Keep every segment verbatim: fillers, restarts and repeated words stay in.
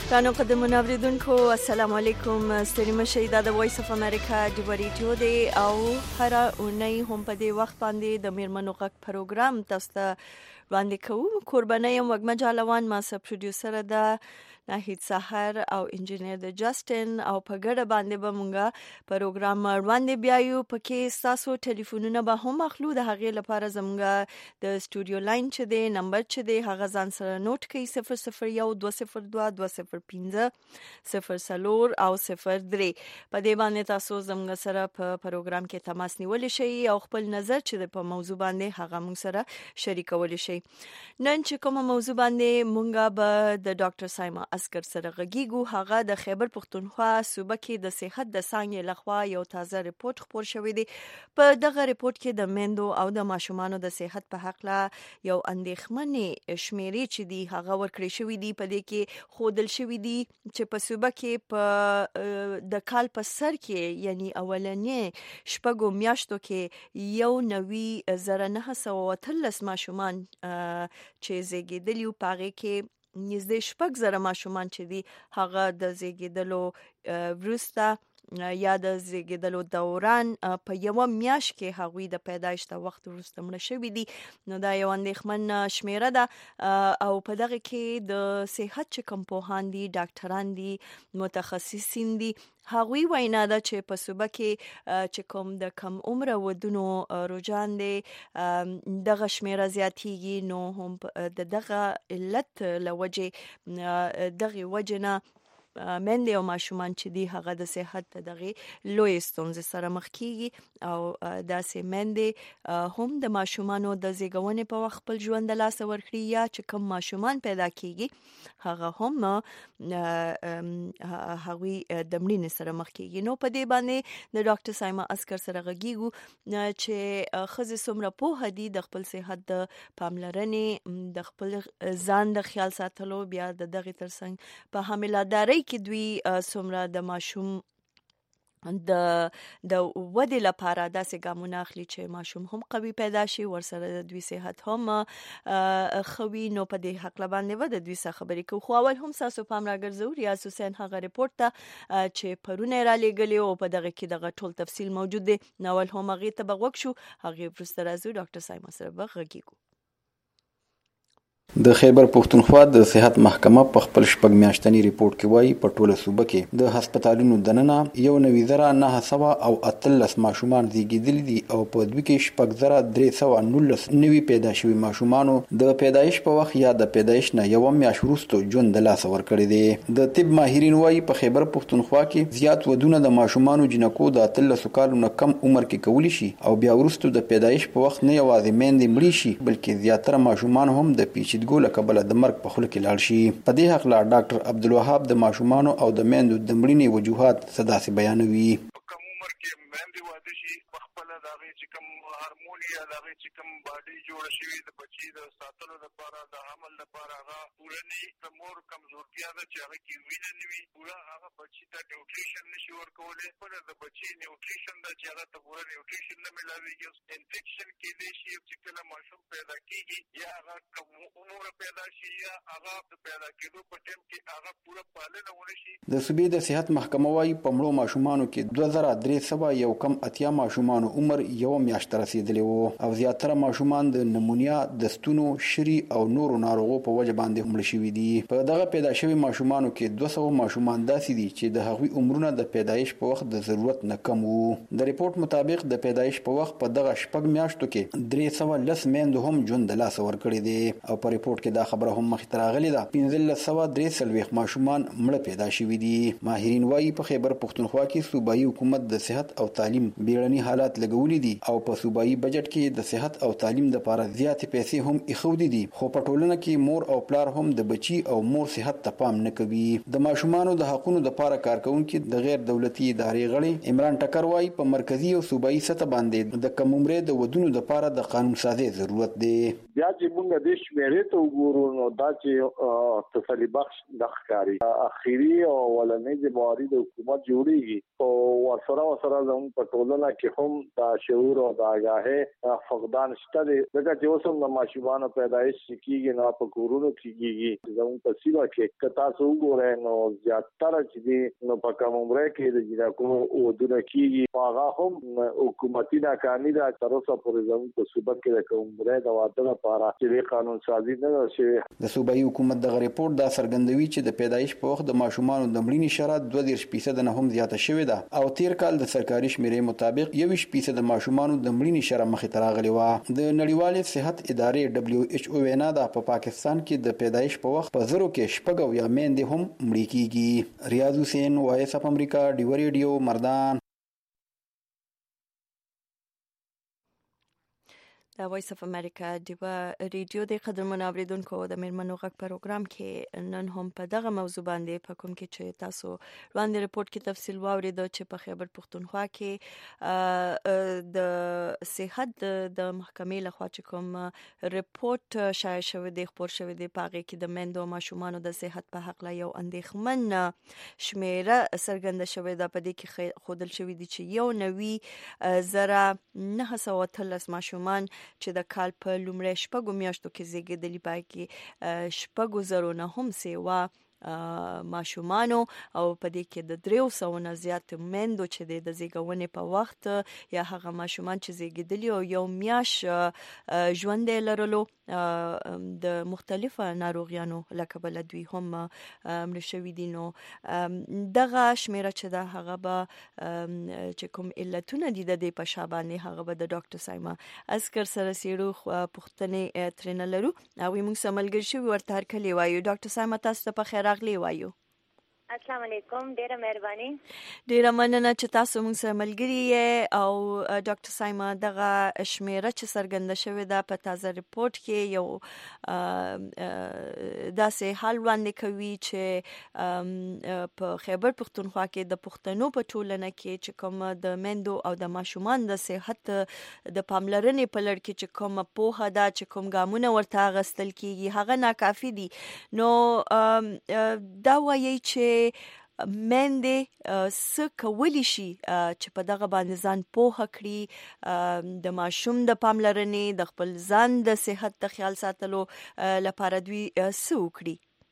رانو قدمون اوریدونکو السلام علیکم. ستړي مشئ، دا د وایس اف امریکا د ریډیو دی او هر اونۍ هم په دې وخت باندې د میرمنو غږ پروګرام تاسو ته وړاندې کوو. قرباني یم وګمه جالوان، ما سب پروډوسر ده ناهید سحر او انجینیر د جاستن، او په ګډه باندې به مونږه پروګرام وړاندې بیایو. پکې تاسو ټلیفونونه به هم اخلو. د هغې لپاره زمونږ د سټوډیو لاین چې دی، نمبر چې دی، هغه ځان سره نوٹ کړئ: صفر صفر یو دوه صفر دوه دوه صفر پنځه صفر څلور او صفر درې. په دې باندې تاسو زموږ سره په پروګرام کې تماس نیولی شئ او خپل نظر چې په موضوع باندې هغه موږ سره شریکولی شئ. نن چې کومه موضوع باندې مونږه به د ډاکټر سایما اسکر سره غږیږو، هغه د خیبر پښتونخوا صوبه کې د صحت د څانګې لخوا یو تازه ریپورت خپور شوی دی. په دغه ریپورت کې د میندو او د ماشومانو د صحت په حقله یو اندېښمنې شمیرې چې دی هغه ورکړې شوی دی. په دې کې ښودل شوی دی چې په صوبه کې په د کال په سر کې، یعنی اولنې شپږو میاشتو کې، یو نوي زره نه سوه اتلس ماشومان چې زیږېدلي، په هغې کې نږدې شپږ زره ماشومان چې دي هغه د زیږېدلو وروسته یا د زیږېدلو دوران په یوه میاشت کې هغوی د پیدایش د وخت وروسته مړه شوي دي. نو دا یو اندېښمن شمیره ده. او په دغه کې د صحت چې کوم پوهان دي، ډاکټران دي، متخصصین دي، هغوی وینا ده چې په صوبه کې چې کوم د کم عمره ودونو رجحان دی، دغه شمیره زیاتیږي. نو هم د دغه علت له وجې دغه وجې نه میندې او ماشومان چې دي هغه د صحت د دغې لوی ستونزې سره مخ کیږي. او داسې میندې هم د ماشومانو د زیږونې په وخت خپل ژوند د لاسه ورکړي، یا چې کوم ماشومان پیدا کیږي هغه هم هغوی د مړینې سره مخ کیږي. نو په دې باندې د ډاکټر سایما اسکر سره غږیږو چې ښځې څومره پوهه دي د خپل صحت د پاملرنې، د خپل ځان د خیال ساتلو، بیا د دغې ترڅنګ په حامله‌دارۍ کې دوی څومره د ماشوم د د ودې لپاره داسې ګامونه اخلي چې ماشوم هم قوي پیدا شي، ورسره د دوی صحت هم ښه وي. نو په دې هکله باندې به د دوی څخه خبرې کوو. خو اول هم ستاسو پام راګرځو ریاض حسین هغه ریپورت ته چې پرونه یې رالیږلی او په دغه کې دغه ټول تفصیل موجود دی. نو اول هم هغې ته به غوږ شو، هغې وروسته راځو ډاکټر سایما سره به غږیږو. د خیبر پښتونخوا د صحت محکمه په خپل شپږ میاشتني ریپورت کې وایي په ټوله صوبه کې د هسپتالونو دننه یو نوي زره نه سوه او اتلس ماشومان زیږېدلي دي، او په دوی کې شپږ زره درې سوه نولس نوي پیدا شوي ماشومانو د پیدایش په وخت یا د پیدایش نه یوه میاشت وروسته ژوند د لاسه ورکړی دی. د طب ماهرین وایي په خیبر پښتونخوا کې زیات ودونه د ماشومانو جنکو د اتلسو کالو نه کم عمر کې کولی شي، او بیا وروسته د پیدایش په وخت نه یوازې میندې مړې شي بلکې زیاتره ماشومان هم د پیچیدګۍ له کبله د مرګ په خوله کې لاړ شي. په دې هکله ډاکټر عبدالوهاب د ماشومانو او د میندو د مړینې وجوهات څه داسې بیانوي. کم عمر کې میندې واده شي، په خپله د هغې چې کوم هارمون یا د هغې چې کوم باډي جوړه شوي د بچي د ساتلو لپاره، د حمل لپاره، هغه پوره نه وي. د مور کمزورتیا ده چې هغه کې وینه نه وي، پوره هغه بچي ته نیوټریشن نه شي ورکولی. خپله د بچي نیوټریشن ده چې هغه ته پوره نیوټریشن نه میلاوېږي. انفیکشن کېدی شي چې کله ماشوم پیدا کېږي، یا هغه کم عمره پیدا شي، یا هغه د پیدا کېدو په ټایم کې هغه پوره پالنه ونه شي. د صوبې د صحت محکمه وایي په مړو ماشومانو کې دوه زره درې سوه یو کم اتیا ماشومانو عمر یوه میاشت ته رسېدلی و، او زیاتره ماشومان د نمونیا، د ستونو، شري او نورو ناروغو په وجه باندې مړه شوي دي. په دغه پیدا شوي ماشومانو کې دوه سوه ماشومان داسې دي چې د هغوی عمرونه د پیدایش په وخت د ضرورت نه کم وو. د ریپورت مطابق د پیدایش په وخت په دغه شپږ میاشتو کې درې سوه لس میندو هم ژوند د لاسه ورکړی دی، او په ریپورت کې دا خبره هم مخې ته راغلې ده پنځلس سوه درې څلوېښت ماشومان مړه پیدا شوي دي. ماهرین وایي په خیبر پښتونخوا کې صوبایي حکومت د صحت او تعلیم بیړني حالات لګولي دي، او په صوبایي بجټ کې د صحت او تعلیم لپاره زیاتې پیسې هم ایښودي دي، خو په ټولنه کې مور او پلار هم د بچي او مور صحت ته پام نه کوي. د ماشومانو د حقونو لپاره کارکونکي د غیر دولتي ادارې غړي عمران ټکر وایي په مرکزي او صوبایي سطح باندې د کم عمرې د ودونو لپاره د قانون سازي ضرورت دی. بیا چې موږ د شمیرې ته وګورو نو دا چې تسلي بخش د ښکاري اخیری او ولنې ذمہواري د حکومت جوړیږي، او ورسره ورسره زموږ په ټولنه کې هم د شعور او د آگاهي فقدان شته دغه چې اوسم د ماشومان پیدایش کیږي نو په کورونو کیږي زموږ په سیمه کې کتا سو ګورې نو زیاتره چې نو په کوم عمر کې د جنکو او د کیږي هغه هم حکومتي ناکامي ده تر اوسه پورې زموږ په صوبه کې د کوم عمر د واده لپاره چې قانون سازي نه شوی. د صوبایي حکومت دغه ریپورت دا څرګندوي چې د پیدایش په وخت د ماشومان د مړینې شرط دوه دېرش فیصد نه هم زیاته شوې ده او تیر کال د سرکاري شمیرې مطابق یوویشت فیصد د ماشومان د مړینې شرط مخې ته راغلی و. د نړیوالې صحت ادارې دبليو ایچ او وینا ده په پاکستان کې د پیدایش په وخت په زرو کې شپږ یا میندې هم مړې کیږي. ریاض حسین وایس اف امریکا ډیو ریډیو مردان. د وایس اف امریکا دیوا ریډیو د قدرمن اوریدونکو د میرمنو غږ پروګرام کې نن هم په دغه موضوع باندې په کوم کې چې تاسو وړاندې ریپورت کې تفصیل واورید چې په خیبر پختونخوا کې د صحت د محکمې لخوا چې کوم ریپورت شایع شوی دی خبر شوی دی په هغه کې د میندو او ماشومانو د صحت په حق لا یو اندېښمن شمیره څرګنده شوې ده. په دې کې خودل شوی دی چې یو نوي زره نه سوه اتلس ماشومان چې د کال په لومړۍ شپږو میاشتو کې زیږیدلي پای کې شپږو زرو نه هم سیوا ماشومانو او په دې کې د دریو سو نه زیات میندو چې د زیږونې په وخت یا هغه ماشومان چې زیږیدلي او یو میاش ژوند لرلو د مختلفه ناروغیانو لکه بل دوی هم مړ شوي دي. نو دغه شمیره چې دا هغه به چې کوم علتونه دي د دې په شا باندې هغه به د ډاکټر سایما اسکر سره سیرو پوښتنې ترنه لرو او موږ سملګر شو ورته هر کلی وایو. ډاکټر سایما تاسو ته په خیر راغلی وایو. السلام علیکم، ډیره مهرباني. ډیره مننه چې تاسو موږ سره ملګری یې او ډاکټر سایما دغه شمیره چې څرګنده شوې ده په تازه ریپورت کې یو داسې حال وړاندې کوي چې په خیبر پختونخوا کې د پښتنو په ټولنه کې چې کوم د میندو او د ماشومان د صحت د پاملرنې په لړ کې چې کوم پوهه ده چې کوم ګامونه ورته اخیستل کیږي هغه ناکافي دي. نو دا وایي چې میندې څه کولی شي چې په دغه باندې ځان پوهه کړي د ماشوم د پاملرنې د خپل ځان د صحت د خیال ساتلو لپاره دوی څه وکړي؟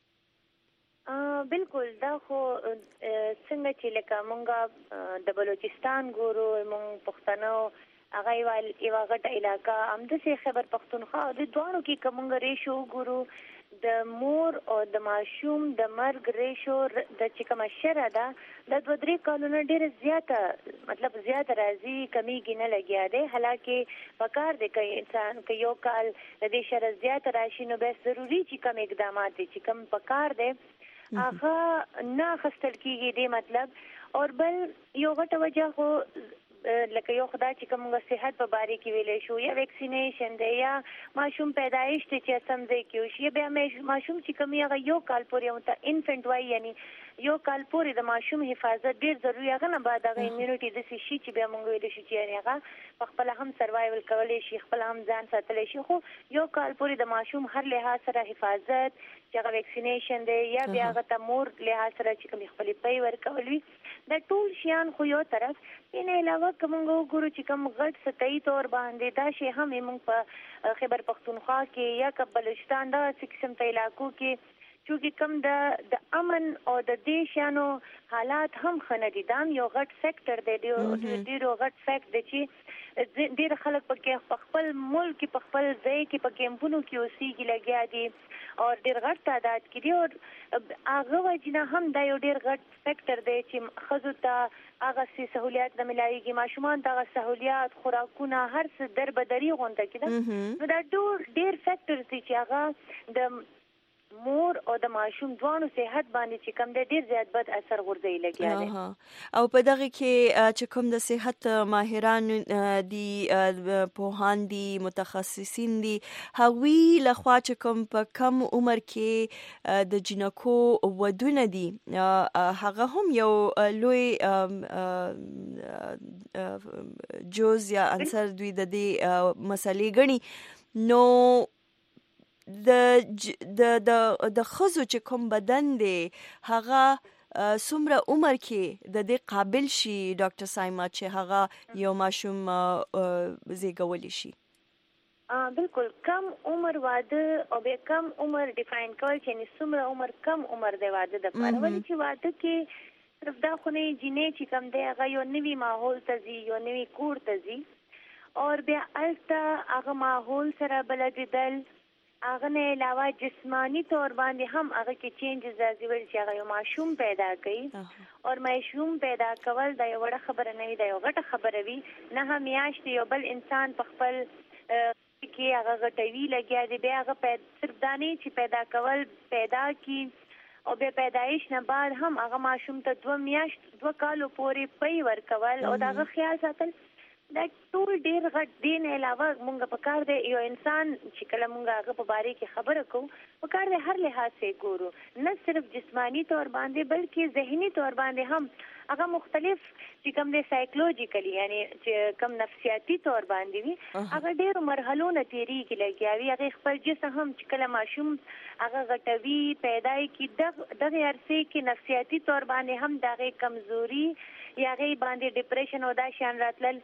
بالکل دا خو څنګه چې لکه مونږ د بلوچستان ګورو مونږ پښتنو هغه یو غټه علاقه همداسې خیبر پختونخوا د دوانو کې کومه ریشو ګورو د مور او د ماشوم د مرګ ریشو د چې کومه شره ده د دوه درې کالونو ډېره زیاته مطلب زیاته راځي کمیږي نه لګیا دی. حالانکه پکار دی که انسان که یو کال د دې شره زیاته راشي نو بس ضروري چې کوم اقدامات دي چې کوم پکار دی هغه نه اخیستل کیږي دی مطلب. اور بل یو غټه وجه خو لکه یو خدای چې کومه صحت په باره کې ویلې شو یا ویکسینیشن دی یا ماشوم پیدایش ته چې سم ځای کې وشي بیا ماشوم چې کوم هغه یو کال پورې یو ته انفنټ وای یعنی یو کال پورې د ماشوم حفاظت ډیر ضروري هغه نه بعد هغه امونټي د شي چې بیا مونږ ویل شي چې هغه خپل هم سروایول کولای شي خپل هم ځان ساتلی شي. خو یو کال پورې د ماشوم هر لحاظ سره حفاظت چې هغه ویکسینیشن دی یا بیا هغه ته مور لحاظ سره چې کوم خپل پي ورکول وي د ټول شیان خو یو طرف ان علاوه کوم ګورو چې کوم غټ ستای تور باندې دا شی هم موږ په خیبر پختونخوا کې یا بلوچستان دا سکسم ته علاقو کې چې کوم د د امن او د دې شانو حالات هم خندي دا یو غټ سېکټر دی ډېر ډېر غټ فیکټ دی چې ډېر خلک په خپل ملک په خپل ځای کې په کیمپونو کې اوسېږي لګیا دي او ډېر غټ تعداد کې دي او هغه وجنه هم دا یو ډېر غټ فیکټر دی چې ښځو ته هغه سي سہولیات نه ملایږي ماشومان ته هغه سہولیات خوراکونه هر څه دربدري غونډه کېده. نو دا ډېر ډېر فیکټرز دي چې هغه د مور او د ماشوم دوانو صحت باندې چې کوم د ډیر زیات بد اثر غورځي لګیا دي. او په دغه کې چې کوم د صحت ماهران دي پوهان دي متخصصین دي هغوی لخوا چې کوم په کم عمر کې د جنکو ودونه دي هغه هم یو لوی جز یا عنصر دوی د دې مسلې ګڼي. نو د د د د خزو چې کوم بدن دی هغه څومره عمر کې د دې قابل شي ډاکټر سایما چې هغه یو ماشوم زیږولی شي؟ بالکل کم عمر واده او به کم عمر ډیفاین کول چې څومره عمر کم عمر دی واده د پاره، ولې چې واده کې صرف دا خو نه جنې چې کم دی هغه یو نوی ماحول ته ځي، یو نوی کور ته ځي، او بیا الته هغه ماحول سره بلدیدل، هغه نه علاوه جسمانی طور باندې هم هغه کې چینجز راځي چې هغه یو ماشوم پیدا کوي، او ماشوم پیدا کول دا یو وړه خبره نه وي، دا یو غټه خبره وي. نه هم میاشتې یو بل انسان په خپل کې هغه غټوي لګیا دی، بیا هغه صرف دانی چې پیدا کول پیدا کی او بیا پیدایش نه بعد هم هغه ماشوم ته دوه میاشت دوه کالو پورې پي ورکول او داغه خیال ساتل، دا ټول ډیر غټ دین. علاوه مونږ په کار دی یو انسان چې کله مونږ هغه په باره کې خبره کوو په کار دی هر لحاظ سره ګورو، نه صرف جسمانی طور باندې بلکې ذهنی طور باندې هم هغه مختلف چې کوم دی سایکولوژیکلی یعنی چې کوم نفسیاتي طور باندې وي هغه ډیرو مرحلو نه تیریږي لګیاوي. هغه خپل جسم هم چې کله ماشوم هغه غټوي پیدای کی دغه عرصه کې نفسیاتي طور باندې هم دغه کمزوري یا غي باندې ډیپریشن او دا شان راتلل،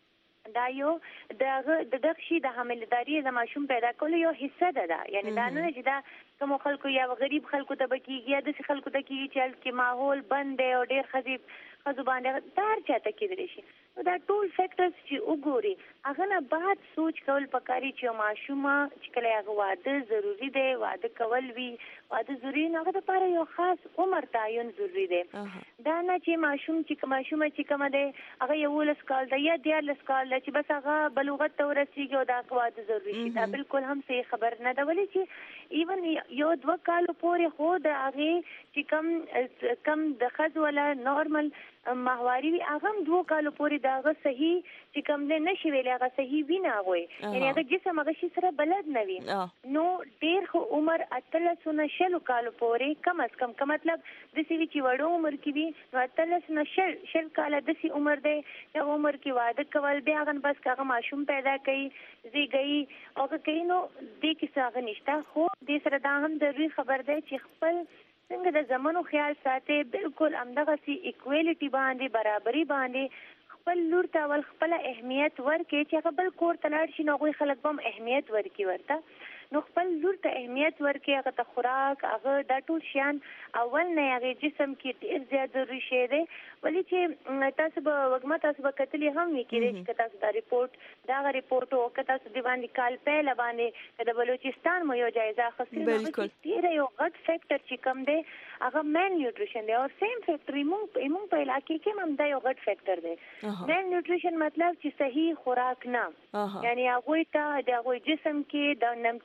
دا یو دغه د دغه شي د حاملداري د ماشوم پیدا کولو یو حصہ ده ده. یعنی دا نه چې دا کوم خلکو یا غریب خلکو ته بکیږي یا د خلکو ته کیږي چې کې ماحول بند دی او ډیر خزيب خزو باندې دار چاته کېدلی شي. دا ټول فیکټرز چې وګوري هغه نه بعد سوچ کول پکاري چې ماشومه چې کله هغه واده ضروری دی، واده کول وی واده ضروری نه، هغه لپاره یو خاص عمر تعین ضروری دی. دا نه چې ماشوم چې ماشومه چې کومه دی هغه یو لس کال دی یا دیارلس کال دی چې بس هغه بلوغت ته ورسیږي او دا واده ضروری شي، دا بالکل هم صحیح خبر نه ده. ولې چې ایون یو دوه کالو پورې خو د هغه چې کم کم د خځو ولا نورمال ماهواري وي هغه هم دوه کالو پورې داغه صحیح چې کم نه نشي ویل هغه صحیح وینه غوي، یعنی هغه جسم هغه شي سره بلد نه وي. نو ډیر خو عمر اتلس نه شل کالو پورې کم از کم کوم مطلب د سی وی چې وړو عمر کې وي نو اتلس نه شل شل کال د سی عمر دی یا عمر کې واده کول بیا هغه بس هغه ماشوم پیدا کوي زیږي او کوي نو دې کې څه نشته. خو دې سره دا هم ضروري خبر دی چې خپل څنګه د زمانو خیال ساتي، بالکل همدغه سي ایکوالټي باندې برابرۍ باندې خپل لور ته ول خپل اهمیت ورکړي چې هغه بل کور ته لاړ شي نو غوي خلک به هم اهمیت ورکړي ورته، نو خپل لور ته اهمیت ورکړي، هغه ته خوراک هغه دا ټول شیان اول نه هغه جسم کې ډیر زیات ضروري شی دی. ولې چې تاسو به وګما تاسو به کتلې هم وکړي چې تاسو دا ریپورت دا ریپورت او تاسو دی باندې کال په لبانې د بلوچستان مو یو جایزه اخیستل، بالکل ډیر یو غټ فیکٹر چې کوم دی هغه مین نیوټریشن دی او سیم فیکٹر موږ موږ په علاقې کې هم دا یو غټ فیکٹر دی. مین نیوټریشن مطلب چې صحیح خوراک نه، یعنی هغه ته د هغه جسم کې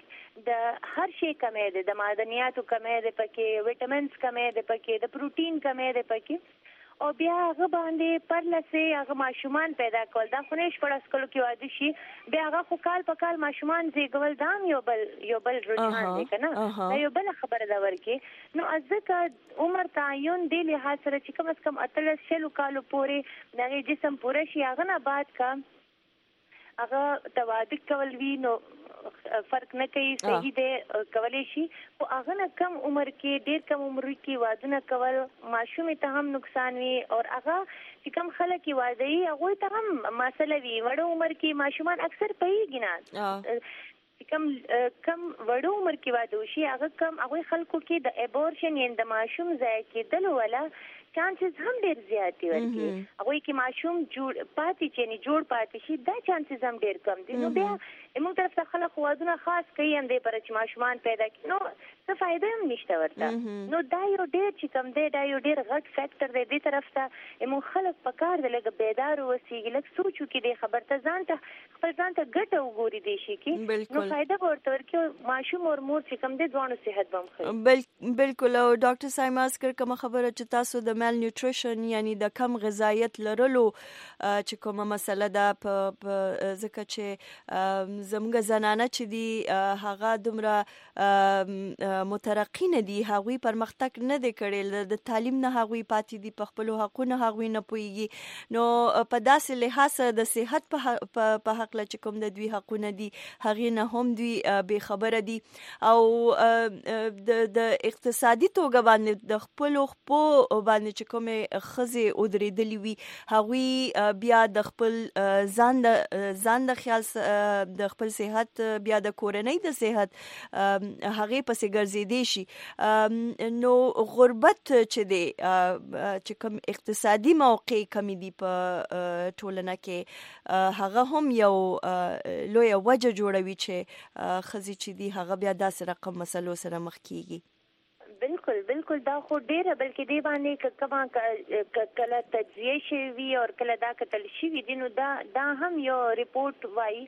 د د هر شي کمې ده، د معدنیاتو کمې ده پکې، وټامینز کمې ده پکې، د پروتین کمې ده پکې، او بیا هغه باندې پرلسه هغه ماشومان پیدا کول دا خو نه شپږ کلو کې واده شي، بیا هغه خو کال په کال ماشومان زیږول دا یو بل یو بل رجحان دی کنه، دا یو بل خبره ده ورکی. نو ځکه عمر تعین دی له سره چې کم از کم اتلس شلو کالو پورې دغه جسم پوره شي هغه نه بعد کا هغه تواده کول وی نو فرق نه کوي، صحیح دی کولای شي. او هغه نه کم عمر کې ډیر کم عمر کې واده کول ماشوم ته هم نقصان وي، او هغه چې کم خلک واده یې هغه ته هم مسله وي. وړو عمر کې ماشومان اکثر پیږي نه کم کم وړو عمر کې واده وشي هغه کم هغه خلکو کې د ابورشن یعنی د ماشوم ځای کېدل ولا چانسز هم ډیر زیات دي ورکی، هغه کې ماشوم جوړ پاتې چې نه جوړ پاتې شي دا چانسز هم ډیر کم دي. نو بیا موږ طرف ته خلک وادونه خاص کوي هم دې پر چې ماشومان پیدا کړي نو څه فائدہ هم نشته ورته. نو دا یو ډیر چې کم دی دا یو ډیر غټ فیکٹر دی. دې طرف ته موږ خلک پکار دی لکه بیدار اوسېږي، لکه سوچو کې دې خبر ته ځان ته خپل ځان ته ګټه وګوري دي شي کې نو فائدہ ورته ورکړي ماشوم او مور چې کم دی دوه صحت بم خي. بالکل. او ډاکټر سایماس کر کوم خبره چې تاسو د مال نیوټریشن یعنی د کم غذایت لرلو چې کومه مسله ده په ځکه چې زموږ زنانه چې دی هغه دومره مترقی نه دي، هغوی پرمختګ نه دی کړی، د تعلیم نه هغوی پاتې دي، په خپلو حقونو هغوی نه پوهیږي. نو په داسې لحاظ د صحت په حق چې کوم د دوی حقونه دي هغې نه هم دوی بې خبره دي، او د اقتصادي توګه باندې د خپلو خپو باندې چې کومې ښځې ودرېدلې وي هغوی بیا د خپل ځان د ځان د خیال د خپل صحت بیا د کورنۍ د صحت هغې پسې ګرځېدی شي. نو غربت چې دی چې کوم اقتصادي موقع کمی دی په ټولنه کې هغه هم یو لویه وجه جوړوي چې ښځې چې دي هغه بیا داسې رقم مسلو سره مخ کیږي. بالکل بالکل دا خو ډیره بلکې دی باندې کما کله تجزیه شوي او کله دا کتل شوي دي، نو دا دا هم یو ریپورت وایي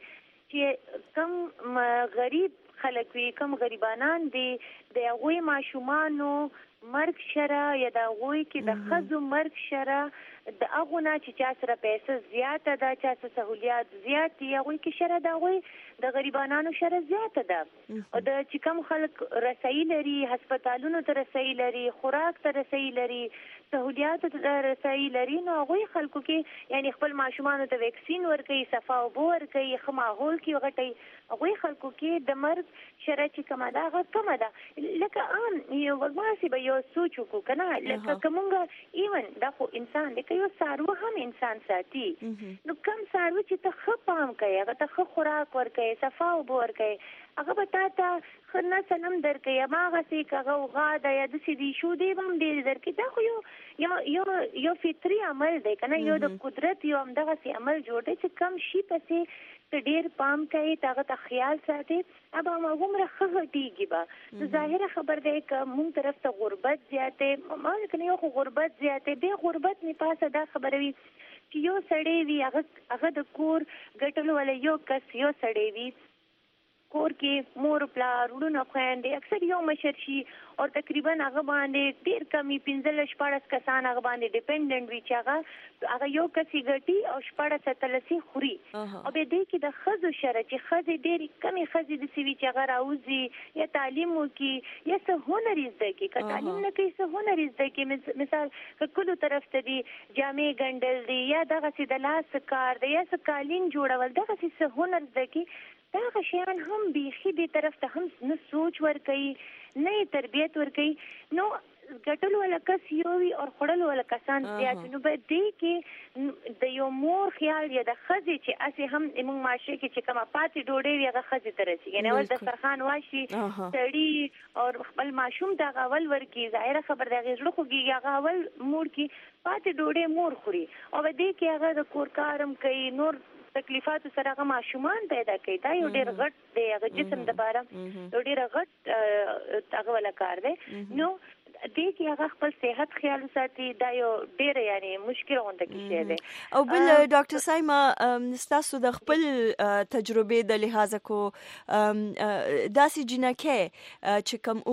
چې کم غریب خلک وي، کم غریبانان دي، د هغوی ماشومانو مرګ شره یا د هغوی کې د ښځو مرګ شره د هغو نه چې چا سره پیسه زیاته ده، چا سره سهولیات زیات دي، هغوی کې شره د هغوی د غریبانانو شره زیاته ده. او د چې کوم خلک رسایي لري، هسپتالونو ته رسایي لري، خوراک ته رسایي لري، سهولیاتو ته رسایي لري، نو هغوی خلکو کې یعنی خپل ماشومانو ته ویکسین ورکوي، صفا اوبه ورکوي، ښه ماحول کې غټوي، هغوی خلکو کې د مرګ شره چې کومه ده هغه کمه ده. لکه عام یو وګماسي به یو سوچ وکړو که نه، لکه که مونږ ایون دا خو انسان دی، که یو څاروه هم انسان ساتي، نو کم څاروه چې ته ښه پام کوي، هغه ته ښه خوراک ورکوي، صفا اوبه ورکوي، هغه به تا ته ښه نسل هم درکوي. هماغسې که هغه اوغا ده یا داسې دي شودې به هم ډېرې درکوي. دا خو یو یو یو یو فطري عمل دی که نه، یو د قدرت یو همدغسې عمل جوړ دی چې کم شي پسې ته ډېر پام کوي، ته هغه ته خیال ساتي، اب هماغومره ښه غټېږي به. نو ظاهره خبر دی که مونږ طرف ته غربت زیات دی، ما که نه یو خو غربت زیات دی، بیا غربت نه پاسه دا خبره وي چې یو سړی وي هغه د کور ګټلو والا یو کس یو سړی وي، کور کې مور پلار وروڼه خویندې اکثر یو مشر شي او تقریبا هغه باندې ډېر کمی پنځلس شپاړس کسان هغه باندې ډیپینډنټ وي چې هغه هغه یو کس یې ګټي او شپاړس اتلس یې خوري. او بیا دې کې د ښځو شره چې ښځې ډېرې کمې ښځې داسې وي چې هغه راوځي یا تعلیم وکړي یا څه هنر یې زده کړي، که تعلیم نه کوي څه هنر یې زده کړي، مثال که کلو طرف ته دي جامې ګنډل دي یا دغسې د لاس کار دی یا څه قالین جوړول، دغسې څه هنر زده کړي، دغه شیان هم بیخي دې طرف ته هم نه سوچ ورکوي نه یې تربیت ورکوي. نو ګټلو والا کس یو وي او خوړلو والا کسان زیات. نو باید دې کې د یو مور خیال یا د ښځې چې هسې هم زموږ معاشره کې چې کومه پاتې ډوډۍ وي هغه ښځې ته رسېږي، یعنې اول دسترخوان واشي سړي او خپل ماشوم ته هغه اول ورکړي، ظاهره خبر د هغې زړه خوږېږي، هغه اول مور کړي، پاتې ډوډۍ مور خوري، او په دې کې هغه د کور کار هم کوي، نور تکلیفاتو سره هغه ماشومان پیدا کوي. دا یو ډېر غټ دی هغه جسم دپاره، یو ډېر غټ هغه والا کار دی. نو دې کې هغه خپل صحت خیال وساتي، دا یو ډېر یعنې مشکل غونډه کې شی دی. او بل ډاکټر سایما ستاسو د خپل تجربې د لحاظه کو داسې جنکۍ چې کوم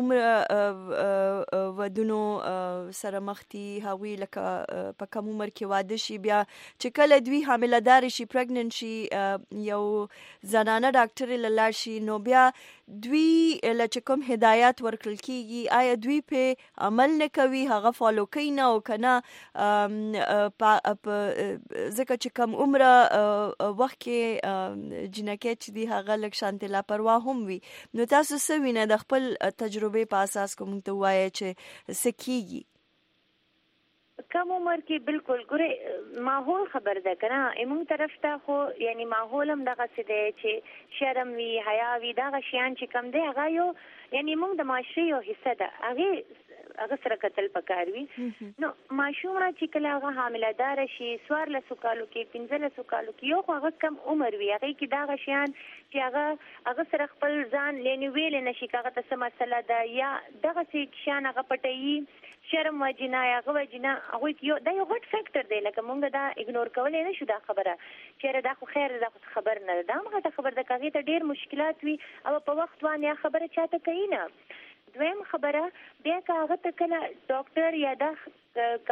عمر ودونو سره مخ دي هغوی لکه په کم عمر کې واده شي، بیا چې کله دوی حامله دارې شي پرګننټ شي یو زنانه ډاکټر له لاړ شي، نو بیا دوی له چې کوم هدایات ورکړل کېږي آیا دوی په عمل نه کوي، هغه فالو کوي نه او که نه، ځکه چې کم عمره وخت کې جنکۍ چې دي هغه لږ شانتې لاپروا هم وي. نو تاسو څه وینئ د خپل تجربې په اساس که موږ ته ووایئ چې څه کېږي؟ کم عمر کې بالکل ګورې ماحول خبر ده که نه، زموږ طرف ته خو یعنی ماحول هم دغسې دی چې شرم وي، حیا وي، دغه شیان چې کم دی هغه یو یعنی موږ د معاشرې یو حصه ده، هغې هغه سره کتل پکار وي. نو ماشومه چې کله هغه حامله داره شي څوارلسو کالو کې پنځلسو کالو کې یو خو هغه کم عمر وي، هغې کې دغه شیان چې هغه هغه سره خپل ځان یعنې ویلی نه شي که هغه ته څه مسله ده یا دغسې شیان هغه پټوي، شرم وجنه یا هغه وجنه هغوی کې یو دا یو غټ فیکټر دی، لکه مونږ دا اګنور کولی نه شو دا خبره چېرې دا خو خیر دا خو خبر نه ده، دا هم غټه خبر ده که هغې ته ډېر مشکلات وي او په وخت باندې خبره چاته کوي نه. دویم خبره بیا که هغه ته کله ډاکټر یا دا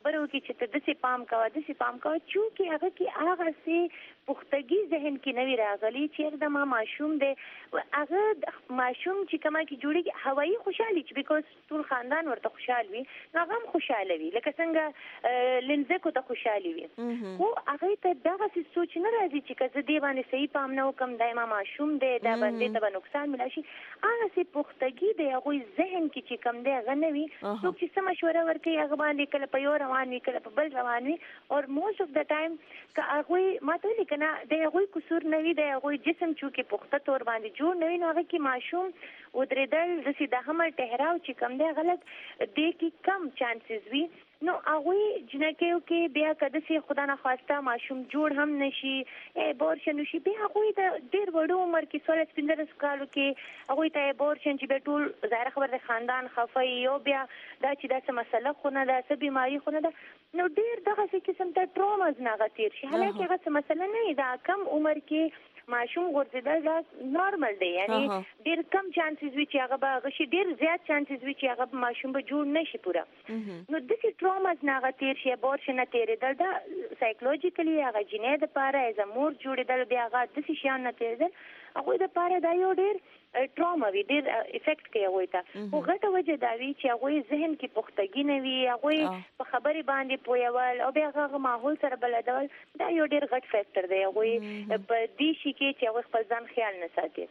خبرو کې چې ته دسې پام کوه دسې پام کوه چونکې هغه کې هغه سي پختګي ذهن کې نوی راغلی چې د ما ماشوم دی هغه ماشوم چې کما کې جوړي هوایي خوشحالي چې بیکوز ټول خاندان ورته خوشحال وي هغه هم خوشاله وي لکه څنګه لنځکو ته خوشحالي وي خو هغه ته دغه سوچ نه راځي چې که زه دې باندې صحیح پام نه وکم دا ما ماشوم دی دا باندې ته به نقصان ملا شي هغه سي پختګي دی هغوی ذهن کې چې کم دی هغه نه وي څوک چې څه مشوره ورکوي هغه باندې کله په یو روان وي کله په بل روان وي او موسټ اف د ټایم که هغوی ما ته ویلي که نه د هغوی قصور نه وي د هغوی جسم چونکې پخته طور باندې جوړ نه وي نو هغه کې ماشوم ودرېدل داسې د حمل ټهراو چې کم دی هغه لږ دې کې کم چانسز وي نو هغوی جنکیو کې بیا که داسې خدا نخواسته ماشوم جوړ هم نشي ابورشن وشي بیا هغوی د ډېر وړو عمر کې څوارلس پنځلس کالو کې هغوی ته ابورشن چې بیا ټول ظاهره خبر د خاندان خفه یو بیا دا چې دا څه مسله خو نه ده څه بیماري خو نه ده نو ډېر دغسې قسم ته ټرومز نه هغه تېر شي حالانکې هغه څه مسله نه وي دا کم عمر کې ماشوم غورځېدل دا نارمل دی یعنی ډېر کم چانسز وي چې هغه به هغه شي ډېر زیات چانسز وي چې هغه ماشوم به جوړ نه شي پوره نو داسې ټرومز نه هغه تېر شي ابورشن نه تېرېدل دا سایکولوجیکلي هغه جینۍ دپاره ایز ا مور جوړېدل بیا هغه داسې شیان نه تېرېدل هغوی دپاره دا یو ډېر ټراما وي ډېر افیکټ کوي هغوی ته خو غټه وجه دا وي چې هغوی ذهن کې پختګي نه وي هغوی په خبرې باندې پویول او بیا هغه ماحول سره بلدول دا یو ډېر غټ فیکټر دی هغوی په دې شي کې چې هغوی خپل ځان خیال نه ساتي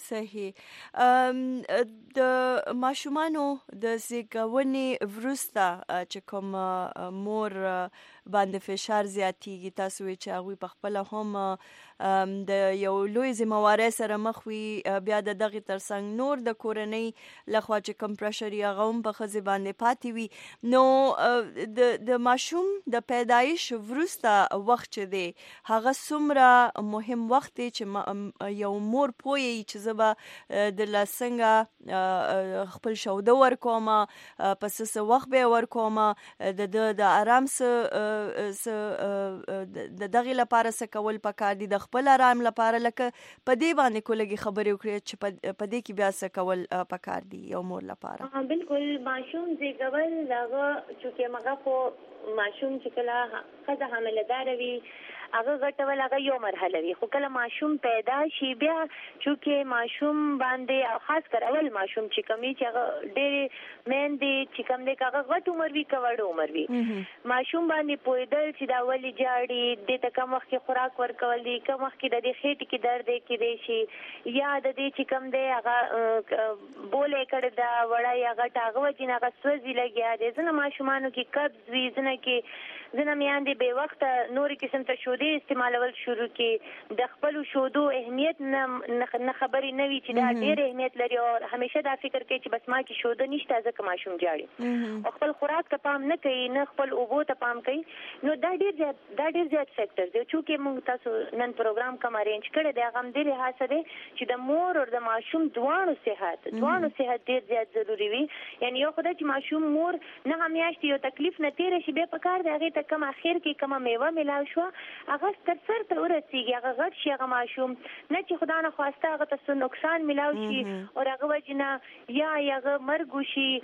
صحیح د ماشومانو د زیږونې وروسته چې کوم مور باندې فشار زیاتیږي تاسو وی چې هغوی په خپل هم د یو لوی ذمہوارۍ سره مخ وي بیا د دغه ترڅنګ نور د کورنۍ لخوا چې کوم پرشر یا غوم په ښځې باندې پاتې وي نو د د ماشوم د پیدایش وروسته وخت چې دی هغه څومره مهم وخت دی چې یو مور پوهیږي چې زه به د څنګه خپل شوده ورکوم پس څه وخت به ورکوم د د آرام څه د دغه لپاره څه کول پکار دي د خپل آرام لپاره لکه په دې باندې کولګي خبرې وکړي چې په دې کې بیا څه کول پکار دي یو مور لپاره بالکل ماشوم زیږول دغه چې مګه خو ماشوم چې کله ښځه حامله وي هغه غټول هغه یو مرحله وي خو کله ماشوم پیدا شي بیا چونکې ماشوم باندې او خاص کر اول ماشوم چې کمی چې هغه ډېر مین دی چې کم دی هغه غټ عمر وي که وړ عمر وي ماشوم باندې پوهېدل چې دا ولې جاړي دې ته کم وخت کې خوراک ورکول دي کم وخت کې د دې خېټې کې درد دی کېدی شي یا د دې چې کم دی هغه بولې کړې ده وړه یا غټ هغه وجې نه هغه سوځي لګیا دی ځینې ماشومانو کې قبض وي ځینې کې ځینې میندې بې وخته نورې قسم ته شودې استعمالول شروع کړي د خپلو شودو اهمیت نه نه خبرې نه وي چې دا ډېر اهمیت لري او همیشه دا فکر کوي چې بس ما کې شوده نشته ځکه ماشوم جاړي او خپل خوراک ته پام نه کوي نه خپل اوبو ته پام کوي نو دا ډېر زیات دا ډېر زیات فیکټر دی چونکې موږ تاسو نن پروګرام کوم ارینج کړی دی هغه هم دې لحاظ سره چې د مور او د ماشوم دواړو صحت دواړو صحت ډېر زیات ضروري وي یعنی یو خدای چې ماشوم مور نه میاشتې یو تکلیف نه تېره شي بیا پکار دی هغې ته کم اخر کې کومه میوه میلاو شوه هغه تر سر ته ورسېږي هغه غټ شي هغه ماشوم نه چې خدا نه خواسته هغه ته څه نقصان میلاو شي او هغه وجې نه یا هغه مرګ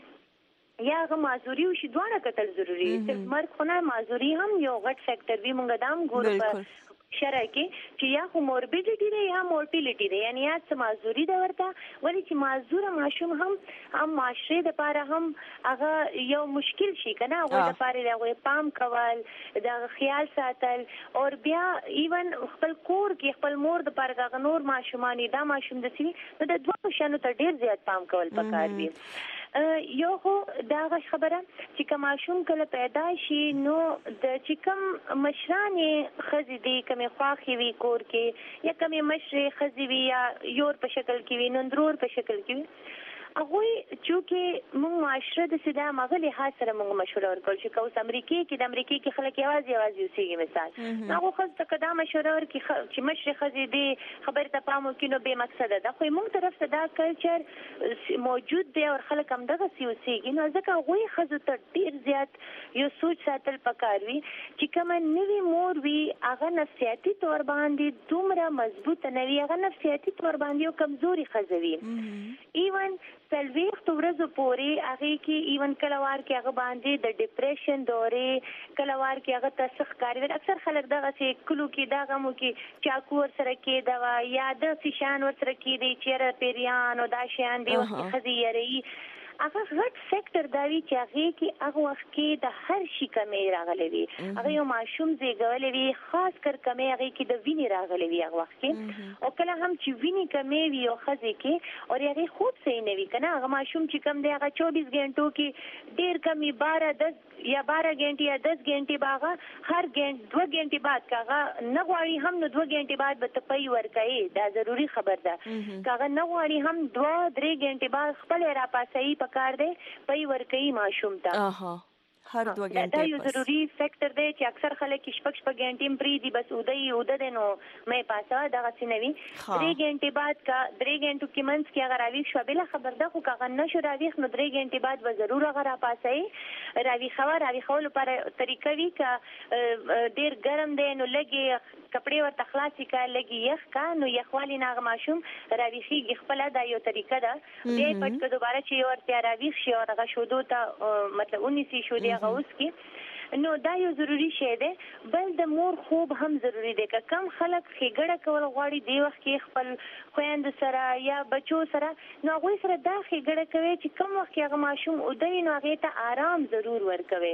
وشي یا هغه معذوري وشي دواړه کتل ضروري صرف مرګ خو نه معذوري هم یو غټ فیکټر وي مونږ دا هم ګورو په شرع کې چې یا خو موربیډیټي دی یا مورټیلیټي دی یعنی یا څه معذوري ده ورته ولې چې معذوره ماشوم هم هم معاشرې دپاره هم هغه یو مشکل شي که نه هغوی دپاره د هغوی پام کول د هغه خیال ساتل او بیا ایون خپل کور کې خپل مور دپاره که هغه نور ماشومان دا ماشوم داسې وي نو د دوه شیانو ته ډېر زیات پام کول پکار وي یو خو دا غش خبره چې که ماشوم کله پیدا شي نو د چې کوم مشرانې ښځې دي کمې خواښې وي کور کې یا کمې مشرې ښځې وي یا یور په شکل کې وي نندرور په شکل کې وي هغوی چونکې موږ معاشره داسې ده هماغه لحاظ سره موږ مشوره ورکول چې که اوس امریکې کې د امریکې کې خلک یوازې یوازې اوسېږي مثال هغو ښځو ته که دا مشوره ورکړي چې مشرې ښځې دې خبرې ته پام وکړي نو بې مقصده ده خو موږ طرف ته دا کلچر موجود دی او خلک همدغسې اوسېږي نو ځکه هغوی ښځو ته ډېر زیات یو سوچ ساتل پکار وي چې کومه نوې مور وي هغه نفسیاتي طور باندې دومره مضبوطه نه وي هغه نفسیاتي طور باندې یو کمزوري ښځه وي ایون څلوېښت ورځو پورې هغې کې ایون کله وار کې هغه باندې د ډپریشن دورې کله وار کې هغه ته څه ښکارېدل. اکثر خلک دغسې کلو کې دا غمو کې چاقو ورسره کېده وه یا داسې شیان ورسره کېدی چې یاره پیریان او دا شیان دې وخت کې ښځې یاروي. هغه غټ فیکټر دا وي چې هغې کې هغه وخت کې د هر شي کمې راغلی وي. هغه یو ماشوم زېږولی وي، خاص کر کمې هغې کې د وینې راغلی وي هغه وخت کې. او کله هم چې وینې کمې وي یو ښځې کې او هغې خوب صحیح نه وي که نه، هغه ماشوم چې کم دی هغه چوبیس ګنټو کې ډېر کم وي باره دس یا باره ګنټې یا دس ګنټې به هغه هر ګنټ دوه ګنټې بعد که هغه نه غواړي هم نو دوه ګنټې بعد به ته پی ورکوي. دا ضروري خبر ده. که هغه نه غواړي هم دوه درې ګنټې بعد خپل راپاسوي په کار دی پی ورکوي ماشوم ته. هر دوه غنټې دا یو ضروري فیکټر دی چې اکثر خلک شپږ شپږ غنټې هم پرېږدي، بس اوده یې اوده دی نو مې پاسه دغسې نه وي. درې غنټې بعد که درې غنټو کې منځ کې هغه راویښ شوه بله خبر ده، خو که هغه نه شو راویښ نو درې غنټې بعد به ضرور هغه راپاسوي. راویښوه راویښولو لپاره طریقه وي که ډېر ګرم دی نو لږې کپړې ورته خلاصې کړه، لږې یخ کړه نو یخوالي نه هغه ماشوم راویښېږي خپله. دا یو طریقه ده. بیا یې پټ کړه دوباره چې ورته راویښ شي او هغه شودو ته مطلب ونیسي شودې هغه وڅکي. نو دا یو ضروري شی دی. بل د مور خوب هم ضروري دی. که کم خلک ښېګړه کول غواړي دې وخت کې خپل خویندو سره یا بچو سره، نو هغوی سره دا ښېګړه کوي چې کم وخت کې هغه ماشوم اوده وي نو هغې ته آرام ضرور ورکوي.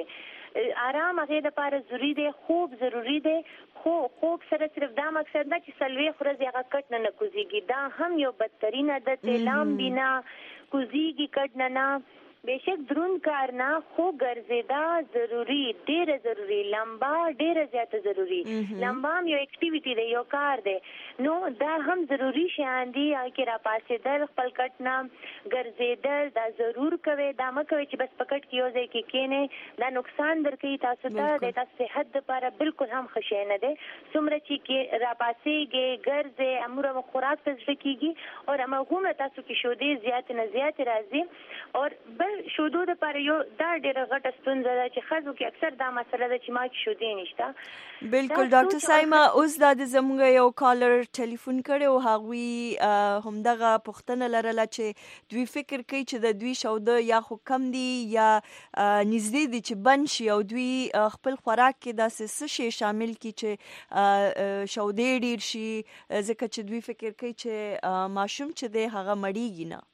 آرام هغې دپاره ضروري دی، خوب ضروري دی. خو خوب سره صرف دا مقصد نه چې څلوېښت ورځې هغه کټ نه نه کوزېږي. دا هم یو بدترین عادت دی. لامبي نه کوزېږي کټ نه نه، بیشک دروند کار نه، خو ګرځېدا ضروري، ډېره ضروري. لمبا ډېره زیاته ضروري. لمبا هم یو اکټیویټي دی، یو کار دی. نو دا هم ضروري شیان دي. هغې کې راپاڅېدل، خپل کټ نه ګرځېدل دا ضرور کوئ. دا مه کوئ چې بس په کټ کې یو ځای کې کښېنئ، دا نقصان درکوي تاسو ته. د تاسو صحت دپاره بالکل هم ښه شی نه دی. څومره چې راپاڅېږئ ګرځئ، همومره خوراک ته زړه کېږي او هماغومره تاسو کې شودې زیاتې نه زیاتې راځي. او بل شودو دپاره یو دا ډېره غټه ستونزه ده چې ښځو کې اکثر دا مسله ده چې ما کې شودې نشته. بالکل ډاکټر صایمه، اوس دا د زموږ یو کالر ټلیفون کړی او هغوی همدغه پوښتنه لرله چې دوی فکر کوي چې د دوی شوده یا خو کم دي یا نږدې دي چې بند شي او دوی خپل خوراک کې داسې څه شی شامل کړي چې شودې ډېر شي، ځکه چې دوی فکر کوي چې ماشوم چې دی هغه مړیږي نه.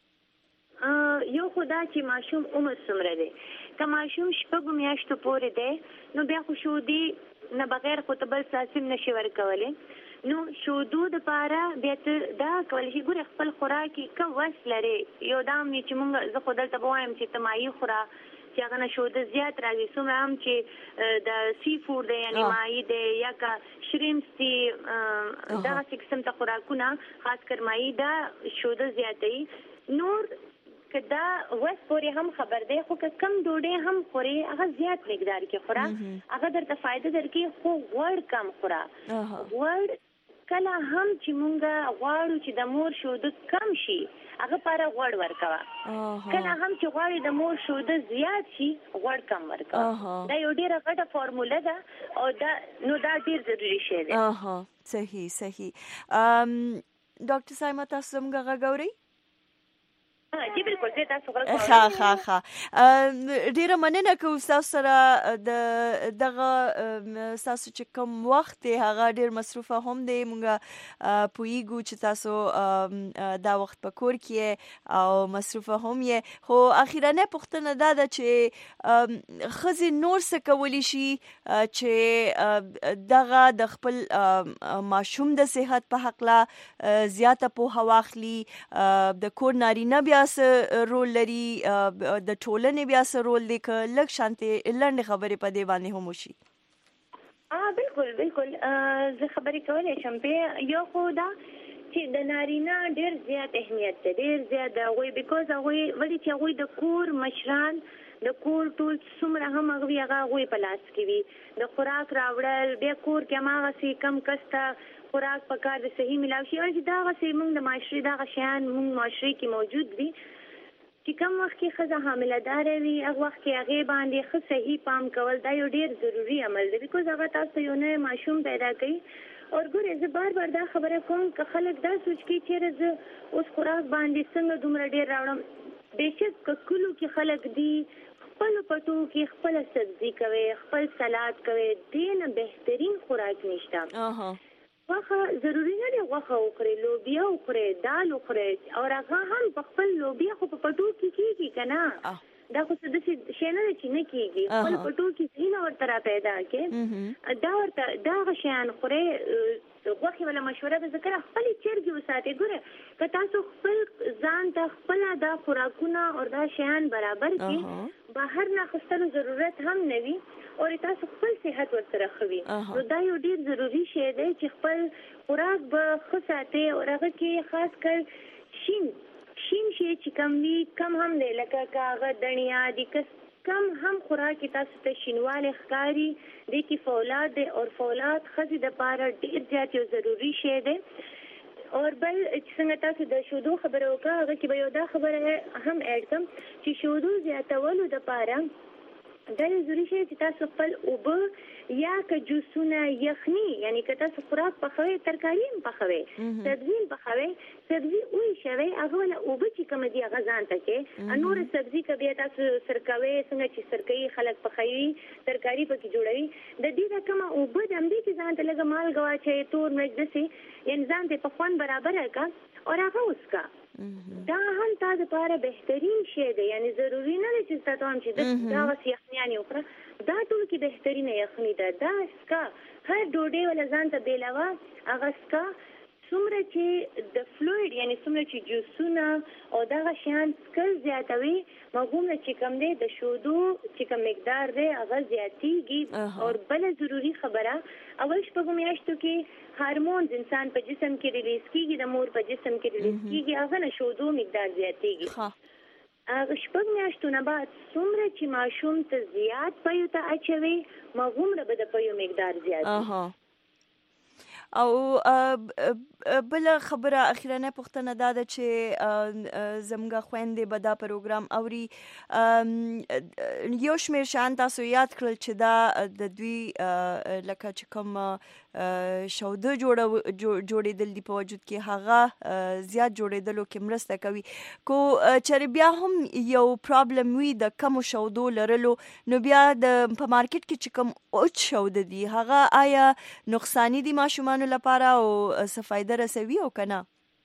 یو خو دا چې ماشوم عمر څومره دی. که ماشوم شپږو میاشتو پورې دی نو بیا خو شودې نه بغیر خو ته بل څه نشي ورکولی. نو شودو دپاره بیا ته دا کولی شي، ګورې خپل خوراک کې که وس لرې، یو دا هم وي چې مونږ زه خو دلته به وایم چې ته ماهي خوره چې هغه نه شوده زیات راځي. څومره هم چې د سی فوډ دی یعنې ماهي دی یا که شریمپس دي دغسې قسم ته خوراکونه خاص کر ماهي دا شوده زیاتوي. نور که دا وس پورې هم خبر دی، خو که کم ډوډۍ هم خورې هغه زیات مقدار کې خوره، هغه درته فایده درکوي. خو غوړ کم خوره. غوړ کله هم چې مونږ غواړو چې د مور شوده کم شي هغه لپاره غوړ ورکوه. کله هم چې غواړي د مور شوده زیات شي غوړ کم ورکوه. دا یو ډېره غټه فارموله ده او دا نو دا ډېر ضروري شی دی. صحیح صحیح. ډاکټر صایمه، تاسو زموږ غږ اورئ؟ جی بالکل زه تاسو غواړم. ښه ښه ښه. ډېره مننه کوو ستاسو سره د دغه ستاسو چې کوم وخت دی هغه ډېر مصروفه هم دی. مونږ پوهیږو چې تاسو دا وخت په کور کې او مصروفه هم یې، خو اخیرنۍ پوښتنه دا ده چې ښځې نور څه کولی شي چې دغه د خپل ماشوم د صحت په هکله زیاته پوهه واخلي. د کور نارینه بیا څه رول لري، د ټولنې بیا څه رول دی، که لږ شانتې لنډې خبرې په دې باندې هم وشي؟ بالکل بالکل زه خبرې کولی شم. پې یو خو دا چې د نارینه ډېر زیات اهمیت دی، ډېر زیات د هغوی بیکاز هغوی ولې چې هغوی د کور مشران د کور ټول څومره هم هغوی هغه هغوی په لاس کې وي. د خوراک راوړل، بیا کور کې هماغسې کم کس ته خوراک په کار د صحیح ملاو شي. او چې دغسې مونږ د معاشرې دغه شیان مونږ معاشرې کې موجود وي چې کم وخت کې ښځه حامله داره وي هغه وخت کې هغې باندې ښه صحیح پام کول دا یو ډېر ضروري عمل دی. بیکاز هغه تاسو یو نوی ماشوم پیدا کوي او ګوره زه بار بار دا خبره کوم که خلک دا سوچ کوي چېرې زه اوس خوراک باندې څنګه دومره ډېر راوړم بېشک که کلو کې خلک دي خپلو پټو کې خپله سبزي کوي خپل سلاد کوي دې نه بهترین خوراک نشته غوښه ضروري نه دی غوښه وخورئ لوبیا وخورئ دال وخورئ او هغه هم په خپل لوبیا خو په پټو کې کېږي که نه دا خو څه داسې شی نه دی چې نه کېږي خپل پټو کې صحیح نه ورته را پیدا کړې دا ورته دا هغه شیان خورئ غوښې والا مشوره ده ذکر خپلې چرګې وساتئ ګوره که تاسو خپل ځان ته خپله دا خوراکونه او دا شیان برابر کړي بهر نه اخیستلو ضرورت هم نه وي او تاسو خپل صحت ورسره ښه وي نو دا یو ډېر ضروري شی دی چې خپل خوراک به ښه ساتئ او هغه کې خاص کر شین شین شی چې کم وي کم هم دی لکه که هغه دڼیا دي کم هم خوراک کې تاسو ته شینوالی ښکاري دې کې فولاد دی او فولاد ښځې دپاره ډېر زیات یو ضروري شی دی او بل چې څنګه تاسو د شودو خبره وکړه هغه کې به یو دا خبره هم اډ کړم چې شودو زیاتولو دپاره دا یو ضروري شی چې تاسو خپل اوبه یا که جوسونه یخني یعنی که تاسو خوراک پخوئ ترکاري هم پخوئ سبزي هم پخوئ سبزي وایشوئ هغه والا اوبه چې کومه دي هغه ځان ته کړئ نوره سبزي که بیا تاسو سرکوئ څنګه چې سرکوي خلک پخوي ترکاري پکې جوړوي د دې دا کومه اوبه د همدې کې ځان ته لږه مالګه واچوئ تور مرچ داسې یعنې ځان ته په خوند برابره کړه او هغه وڅښه دا هم تا دپاره بهترین شی دی یعنی ضروري نه دی چې ستا ته هم چې دغسې یخنیانې وخوره دا ټول کې بهترینه یخني ده دا سکه هر ډوډۍ والا ځان ته بېلوه هغه سکه څومره چې د فلویډ یعنی څومره چې جوسونه او دغه شیان څکل زیاتوي مګومره چې کوم دی د شودو چې کوم مقدار دی هغه زیاتېږي او بله ضروري خبره اول شپږو میاشتو کې هارمونز انسان په جسم کې ریلیز کېږي د مور په جسم کې ریلیز کېږي هغه نه شودو مقدار زیاتېږي هغه شپږ میاشتو نه بعد څومره چې ماشوم ته زیات پیو ته اچوي مګومره به د پیو مقدار زیات او بل خبره اخیرانه پوښتنه دا ده چې زموږ خويندې به دا پروګرام اوري یو شمېر شیان تاسو یاد کړل چې دا د دوی لکه چې کوم شوده جوړېدل دي په وجود کې هغه زیات جوړېدلو کې مرسته کوي کو چېرې بیا هم یو پرابلم وي د کمو شودو لرلو نو بیا د په مارکیټ کې چې کوم اوچ شوده دي هغه آیا نقصانی دي ماشومانو لپاره او څه فایده رسوي او که نه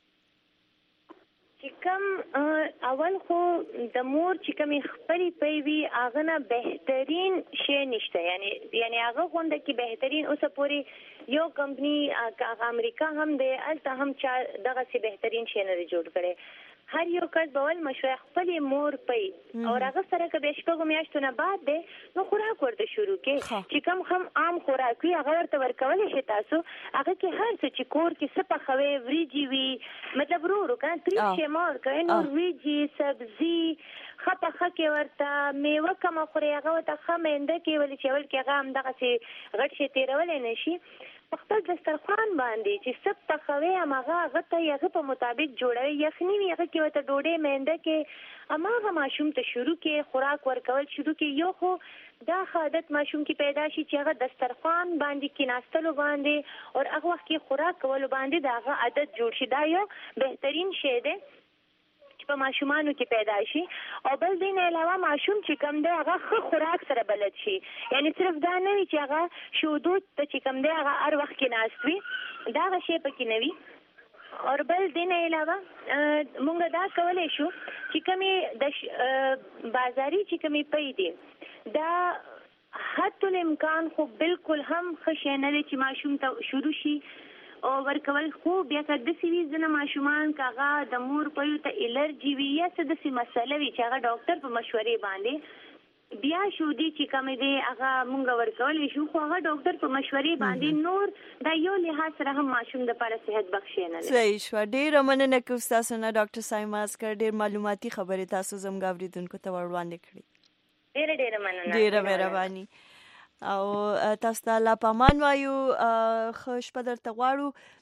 چې کوم اول خو د مور چې کومې خپلې پی وي هغه نه بهترین شی نشته یعنی یعنی هغه غونډه کې بهترین اوسه پورې یو کمپني هغه امریکا هم دی هلته هم چا دغسې بهترین شی نه دی جوړ کړی هر یو کس به ول مشوره خپلې مور پی او هغه سره که بیا شپږو میاشتو نه بعد دی نو خوراک ورته شروع کړي چې کوم هم عام خوراک وي هغه ورته ورکولی شي تاسو هغه کې هر څه چې کور کې څه پخوئ وریجې وي مطلب ورو ورو که تریخ شی مه ورکوئ نور وریجې سبزي ښه پخه کې ورته میوه کمه خورئ هغه ورته ښه مینده کې ولې چې اول کې هغه همدغسې غټ شی تېرولی نه شي په خپل دسترخوان باندې چې څه پخوئ هماغه هغه ته هغه په مطابق جوړوئ یخني وي هغه کې ورته ډوډۍ مینده کې هماغه ماشوم ته شروع کې خوراک ورکول شروع کې یو خو دا ښه عادت ماشوم کې پیدا شي چې هغه دسترخوان باندې کېناستلو باندې او هغه وخت کې خوراک کولو باندې د هغه عادت جوړ شي دا یو بهترین شی دی په ماشومانو کې پیدا شي او بل دې نه علاوه ماشوم چې کوم دی هغه ښه خوراک سره بلد شي یعنی صرف دا نه وي چې هغه شودو ته چې کوم دی هغه هر وخت کې ناست وي دا هغه شی پکې نه وي او بل دې نه علاوه مونږ دا کولی شو چې کومې د بازاري چې کومې پی دي دا حتی الامکان خو بالکل هم ښه شی نه دی چې ماشوم ته شروع شي او ورکول خو بیا که داسې وي ځینې ماشومان که هغه د مور پیو ته الرجي وي یا څه داسې مسله وي چې هغه ډاکټر په مشورې باندې بیا شودې چې کومې دی هغه مونږ ورکولی شو خو هغه ډاکټر په مشورې باندې نور دا یو لحاظ سره هم ماشوم دپاره صحت بخښی نه دی صحیح شوه ډېره مننه کوو ستاسو نه ډاکټر سایما عسکر ډېر معلوماتي خبرې تاسو زموږ اورېدونکو ته ور وړاندې کړي ډېره ډېره مننه ډېره مهرباني او تاسو ته الله پامان وایو ښه شپه درته غواړو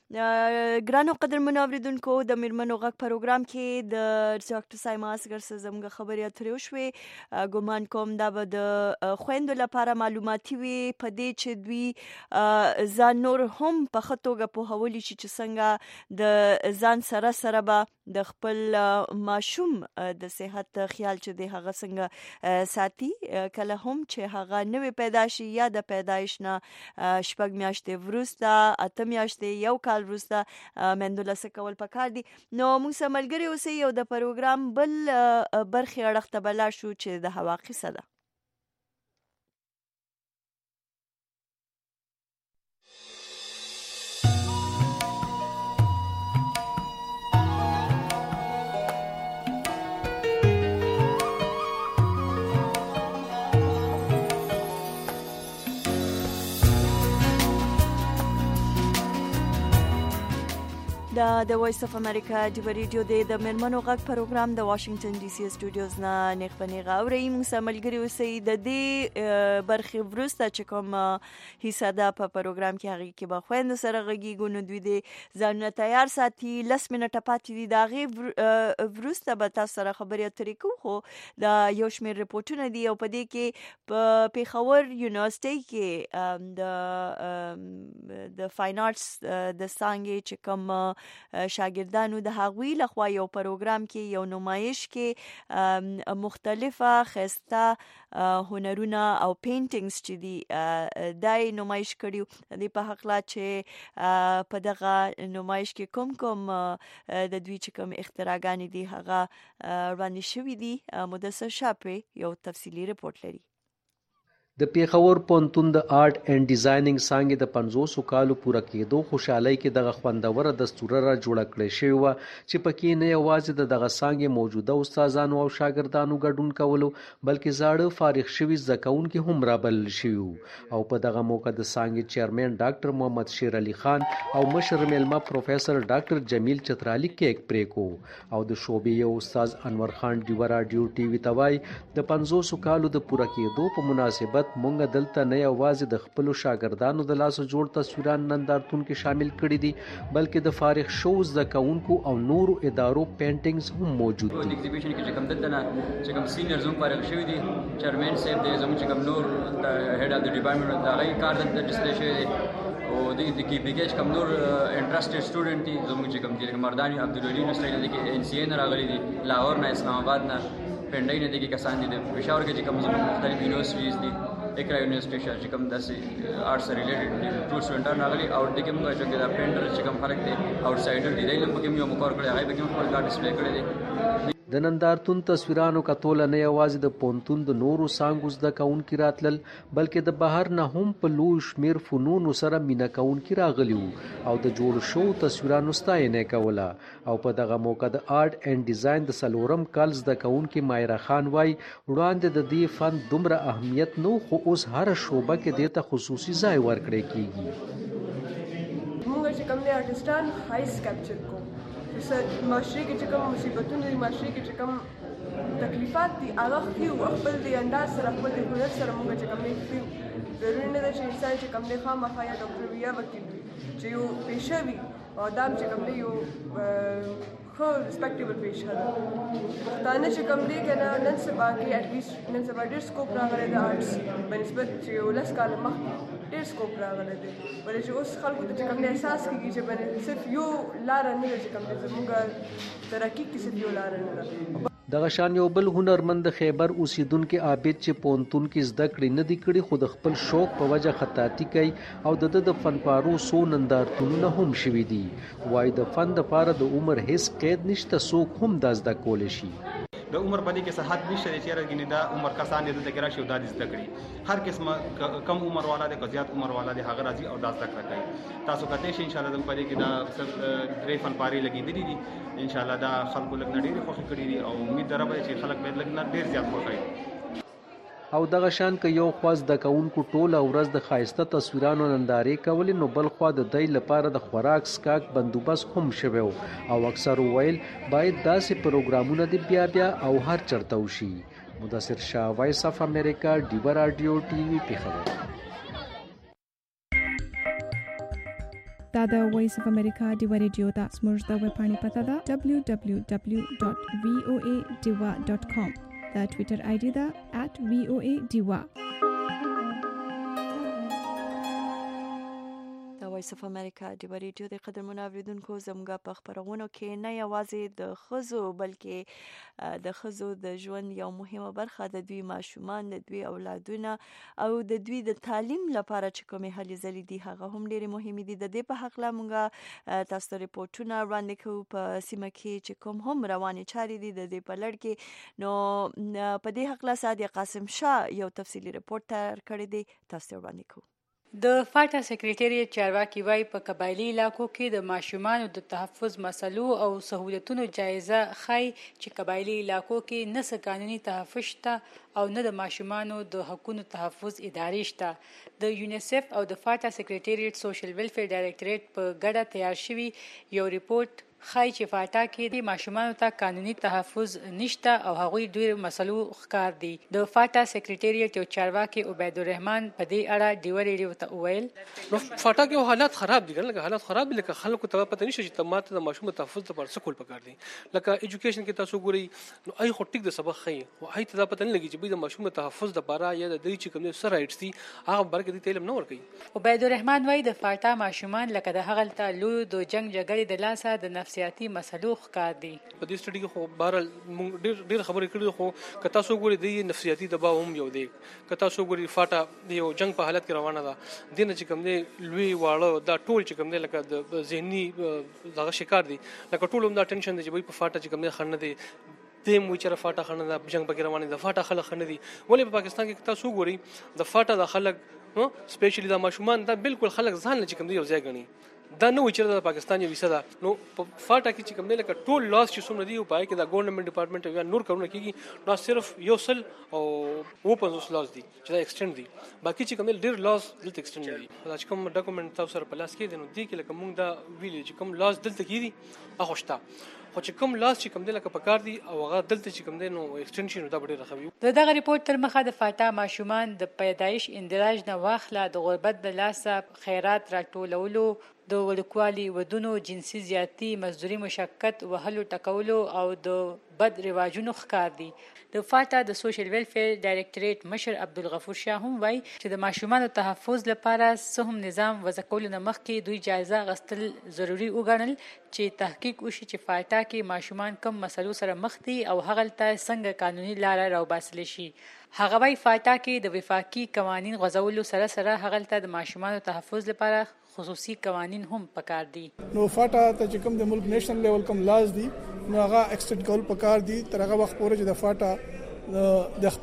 ګرانو قدرمنو اوریدونکو د میرمنو غږ پروګرام کې د ډاکټر سایما اصغر سره زموږ خبرې اترې وشوې. ګومان کوم دا به د خویندو لپاره معلوماتي وي په دې چې دوی ځان نور هم په ښه توګه پوهولی شي چې څنګه د ځان سره سره به د خپل ماشوم د صحت خیال چې د هغه څنګه ساتي، کله هم چې هغه نوې پیدا شي یا د پیدایش نه شپږ میاشتې وروسته، اته میاشتې، یو کال وروسته میندو له څه کول پکار دي. نو موږ سره ملګري اوسئ او د پروګرام بل برخې اړخ ته به لاړ شو چې د هوا قصه ده. دا د وایس اف امریکا د ریډیو د میرمنو غږ پروګرام د واشنگټن ډي سي سټوډیوز نه نیغ په نیغه اورئ. موږ سره ملګري اوسئ. د دې برخې وروسته چې کوم حصه ده په پروګرام کې هغې کې به خویندو سره غږیږو، نو دوی د ځانونه تیار ساتي. لس منټه پاتې دي، د هغې وروسته به تاسو سره خبرې اترې کوو. خو دا یو شمېر رپورټونه دي او په دې کې په پیښور یونیورسټۍ کې د د فاین آرټس د څانګې چې کوم شاګردانو د هغوی لخوا یو پروګرام کې یو نمایش کې مختلفه ښایسته هنرونه او پینټینګز چې دي دای نمایش کړي دي په حقله چې په دغه نمایش کې کوم کوم د دوی چې کوم اختراعګانې دي هغه وړاندې شوي دي. مدثر شاپې یو تفصیلي رپورټ لري. د پیښور پوهنتون د آرټ اینډ ډیزاینینګ څانګې د پنځوسو کالو پوره کېدو خوشحالۍ کې دغه خوندوره دستوره را جوړه کړې شوې وه چې پکې نه یوازې د دغه څانګې موجوده استادانو او شاګردانو ګډون کولو بلکې زاړه فارغ شوي زده کوونکي هم رابلل شوي وو. او په دغه موقع د څانګې چیرمن ډاکټر محمد شیر علي خان او مشر میلمه پروفیسر ډاکټر جمیل چترالي کیک پرې کو. او د شعبې یو استاد انور خان ډیوه راډیو ټي وي ته وایي د پنځوسو کالو د پوره کېدو په مناسبت مونږ دلته نه یوازې د خپلو شاګردانو د لاسو جوړ تصویران نندارتون کې شامل کړي دي بلکې د فارغ شوو زده کوونکو او نورو ادارو پینټینګز هم موجود دي. ایگزیبیشن کې چې کوم دلته نه چې کوم سینیرز هم فارغ شوي دي، چیرمن صاحب دی، زموږ چې کوم نور د هیډ اف د ډپارټمنټ د هغوی کار دلته ډسپلی شوی دی او د کې پکې چې کوم نور انټرسټډ سټوډنټ دي زموږ چې کوم دي مردان عبدالولي یونیورسټۍ نه دي کې این سی اے نه راغلي دي، لاهور نه، اسلام آباد نه، پنډۍ نه دي کې کسان دي، د پېښور کې چې کوم زموږ مختلف یونیورسټیز دي، اقرا یونیورسټي چې کوم داسې آرټس سره ریلیټډ ټول سټوډنټان راغلي او د کوم چې دا پینټر چې کوم خلک دي آوټسایډر دي دای په کوم یو مقرر کړی هغه به کوم خپل کار ډسپلی کړی دی. د نندارتون تصویرانو کتول نه یوازې د پونتون د نورو څانګو زده کوونکي راتلل بلکې د بهر نه هم په لوی شمېر فنونو سره مینه کوونکي راغلي وو او د جوړ شوو تصویرانو ستاینه کوله. او په دغه موقع د آرټ اینډ ډیزاین د څلورم کال زده کوونکي مایره خان وایي وړاندې د دې فن دومره اهمیت نو خو اوس هره شعبه کې دې ته خصوصي ځای ورکړی کیږي. موږ چې کوم آرټسټان هایس کیپچر کو معاشري کې چې کوم مصیبتونه دي، معاشري کې چې کوم تکلیفات دي هغه ښیو خپل د انداز سره خپل د هنر سره موږ چې کوم نه ښیو. ضروري نه ده چې انسان چې کوم دی خامخا یا ډاکټر وي یا وکیل وي چې یو پیشه وي او دا چې کوم دی یو ښه ریسپیکټیبل پیشه ده. پښتانه چې کوم دی که نه نن سبا کې اټلیسټ نن سبا ډېر سکوپ راغلی د آرټس بنسبت چې یو لس کاله مخکې ډېر سکوپ راغلی دی، ولې چې اوس خلکو ته چې کوم دی احساس کېږي چې صرف یو لاره نه ده چې کوم دی زموږ ترقي کې صرف یو لاره نه ده. دغه شان یو بل هنرمند خیبر اوسیدونکي عابد چې پونتون کې زده کړې نه دي کړي خو د خپل شوق په وجه خطاطي کوي او د د د فنپارو څو نندارتونونه هم شوي دي. وایي د فن دپاره د عمر هیڅ قید نشته، څوک هم دا زده کولی شي. د عمر په دې کې څه حد نشته چې یاره ګینې دا عمر کسان دې دلته کې راشي او دا دې زده کړي. هر قسمه کم عمر والا دی که زیات عمر والا دی هغه راځي او دا زده کړه کوي. تاسو کتلی شئ انشاءالله زموږ په دې کې دا درې فنپارې لګېدلي دي، انشاءالله دا خلکو لږ نه ډېرې خوښې کړي دي او امید ده ربه چې خلک باید لږ نه ډېر زیات خوښوي. او دغه شان که یو خوا زده کوونکو ټوله ورځ د ښایسته تصویرانو نندارې کولې نو بل خوا د دی لپاره د خوراک څښاک بندوبست هم شوی او اکثر ویل باید داسې پروګرامونه دې بیا بیا او هر چرته وشي. مدثر شاه، وایس اف امریکا، ډیوه راډیو ټي وي، پیښور. دا د وایس اف امریکا ډیوا ریډیو دا زموږ د ویب پاڼې پته ده دبلیو دبلیو دبلیو ډاټ وی او ای ډیوا ډاټ کام. دا ټویټر آی ډي ده ات وی او ای ډیوا. وایس اف امریکا د ریډیو د قدرمنو اوریدونکو زموږ په خبرونو کې نه یوازې د ښځو بلکې د ښځو د ژوند یو مهمه برخه د دوی ماشومان، د دوی اولادونه او د دوی د تعلیم لپاره چې کومې هلې ځلې دي هغه هم ډېرې مهمې دي. د دې په هکله موږ تاسو ته ریپورټونه وړاندې کوو په سیمه کې چې کوم هم روانې چارې دي د دې په لړ کې. نو په دې هکله صادق قاسم شاه یو تفصیلي ریپورټ تیار کړی دی، تاسو ته وړاندې کوو. د فاټا سکریټریټ چارواکي وايي په قبایلي علاقو کې د ماشومانو د تحفظ مسلو او سہولتونو جایزه ښيي چې قبایلي علاقو کې نه څه قانوني تحفظ شته او نه د ماشومانو د حقوقو تحفظ ادارې شته. د یونیسف او د فاټا سکریټریټ سوشل ویلفیر ډایریکټریټ په ګډه تیار شوی یو ریپورت خای چې فاټا کې د ماشومانو ته قانوني تحفظ نشته او هغوی ډېر مسلو ښکار دي. د فاټا سکریټریټ یو چارواکي عبید الرحمن په دې اړه ډیور ریډیو ته وویل نو فاټا کې حالات خراب دي، لکه حالات خراب دي، لکه خلکو ته پته نشي چې تماته د ماشوم تحفظ لپاره څه کول پکار دي. لکه ایجوکیشن کې تاسو ګورئ نو ای خو ټیک د سبق خي او ای ته دا پته نه لګي چې د ماشوم تحفظ لپاره یا د دې چې کوم سره رائټس دي هغه برګه د علم نه ور کوي. عبید الرحمن وايي د فاټا ماشومان لکه د هغه ته لوی د جنگ جګړې د لاسه د نفسیاتي مسلو ښکار دي. په دې سټډي کې خو بهرحال ډېر ډېر خبرې کړې، خو که تاسو ګورئ د نفسیاتي دباو هم یو دی. که تاسو ګورئ فاټا د یو جنگ په حالت کې روانه ده، دې نه چې کوم دی لوی واړه دا ټول چې کوم دی لکه د ذهني دغه شکار دي، لکه ټول هم دا ټینشن دی چې په فاټا چې کوم دی خنه دی دیم وی چې فاټا خنه ده جنگ پکې روانه ده، فاټا خلک خنه دي. ولې په پاکستان کې تاسو ګورئ د فاټا د خلک سپیشلی د ماشومان دا بالکل خلک ځان نه چې کوم دی یو ځای غني، دا نه و چې د پاکستان یو ویسه ده. نو په فاټا کې چې کوم دی لکه ټول لاس چې څومره دی او پای کې د ګورنمنت ډپارټمنټ یا نور کارونه کیږي نو صرف یو سل او و پنځوس لاس دي چې دا ایکسټند دي، باقي چې کوم دی ډېر لاس دلته ایکسټند دي. دا چې کوم ډاکومنټ تاسو سره په لاس کې دي نو دی کې لکه موږ دا ویل چې کوم لاس دلته کې دي هغه شته، خو چې کوم لاس چې کوم دی لکه پکار دي او هغه دلته چې کوم دی نو ایکسټنشن دا ډېر راخوي. د دغه ریپورت تر مخه د فاټا ماشومان د پیدایش اندراج نه واخله د غربت د لاسه خیرات راټولولو، د وړوکوالي ودونو، جنسي زیاتی، مزدوري، مشقت وهلو ټکولو او د بد رواجونو ښکار دي. د فاټا د سوشل ویلفیر ډایریکټریټ مشر عبدالغفور شاه هم وایي چې د ماشومانو تحفظ لپاره څه هم نظام وضع کولو نه مخکې دوی جایزه اخیستل ضروري وګڼل چې تحقیق وشي چې فاټا کې ماشومان کوم مسلو سره مخ دي او هغه ته څنګه قانوني لاره راوباسل شي. هغه وايي فاټا کې د وفاقي قوانین غځولو سره سره هغه ته د ماشومانو تحفظ لپاره خصوصي قوانین هم پکار دي. نو فاټا ته چې کوم د ملک نېشنل لیول کوم لاز دي نو هغه ایکسټنډ کول پکار دي تر هغه وخت پورې چې د فاټا د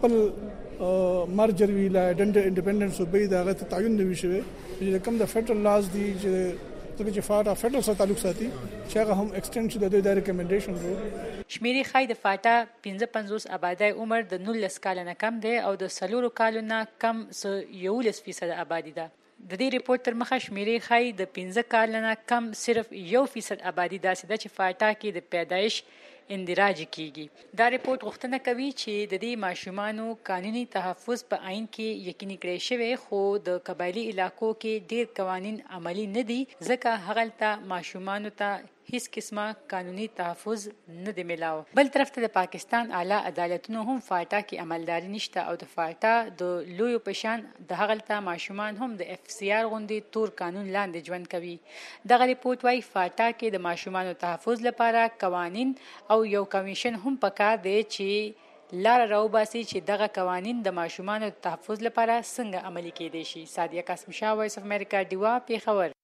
خپل مرجر ویلا انډیپندنس وبې د هغه تعین نه وشوي چې کوم د فدرل لاز دي چې چې فاټا فدرل سره تعلق ساتي چې هغه هم ایکسټنډ شي د دوی د ریکمنډیشن دی. شمیرې خای د فاټا پنځه پنځوس آبادی عمر د نولس کال نه کم دی او د څلورو کالو نه کم یولس فیصد آبادی ده. د دې ریپورت تر مخه شمیرې خای د پنځه کال نه کم صرف یو فیصد آبادی داسې ده چې فاټا کې د پیدایش اندراج کیږي. دا ریپورت غوښتنه کوي چې د دې ماشومانو قانوني تحفظ په عین کې یقیني کړی شوی، خو د قبایلي علاقو کې ډیر قوانین عملی نه دي ځکه هغه ته ماشومانو ته هیڅ قسمه قانوني تحفظ نه دی ملاو. بل طرف ته د پاکستان اعلی عدالتونو هم فاټا کې عملداري نشته او د فاټا د لویو پشان د هغه ته ماشومان هم د اف سی آر غوندې تور قانون لاندې ژوند کوي. دغه ریپورت وايي فاټا کې د ماشومانو تحفظ لپاره قوانین او یو کمیشن هم پکار دی چې لار راوباسي چې دغه قوانین د ماشومانو تحفظ لپاره څنګه عملي کېدای شي. صادق قاسم شاه، وایس اف امریکا، ډیوا، پیښور.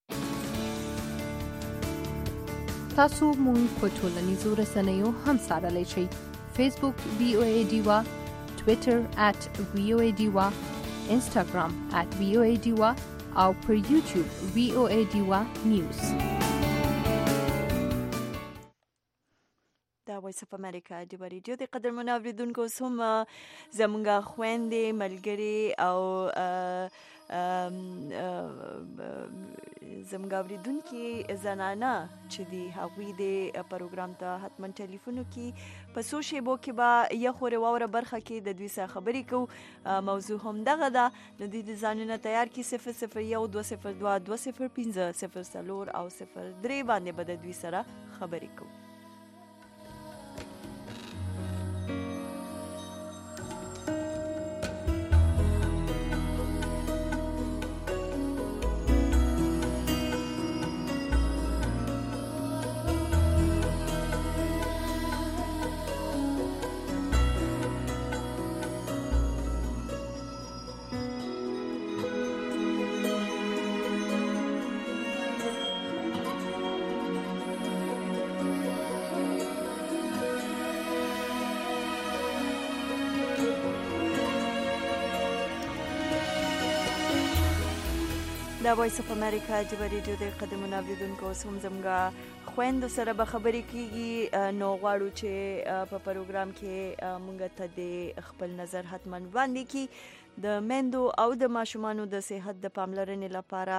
تاسو مونږ په ټولنیزو رسنیو هم څارلی شئ. فیسبوک وی او ای ډیوا، ټویټر ات وی او ای ډیوا، انسټاګرام ات وی او ای ډیوا او پر یوټیوب وی او ای ډیوا نیوز. دا وایس اف امریکا د ریډیو د قدرمنو اوریدونکو سم زمونږه خويندې ملګری او زموږ اوریدونکي زنانه چې دی هغوی د پروګرام ته حتما ټلیفون وکړي. په څو شیبو کې به یو خورې واوره برخه کې د دوی سره خبرې کوو. موضوع هم دغه ده، نو دوی د ځانونه تیار کړي. صفر صفر یو دوه صفر دوه دوه صفر پنځه صفر څلور او صفر درې باندې به د دوی سره خبرې کوو. دا وایس اف امریکا چې ریډیو د قدمونو اوریدونکو هم زموږ خويندو سره به خبرې کیږي. نو غواړو چې په پروګرام کې مونږ ته د خپل نظر حتما وړاندې کړي. د میندو او د ماشومانو د صحت د پاملرنې لپاره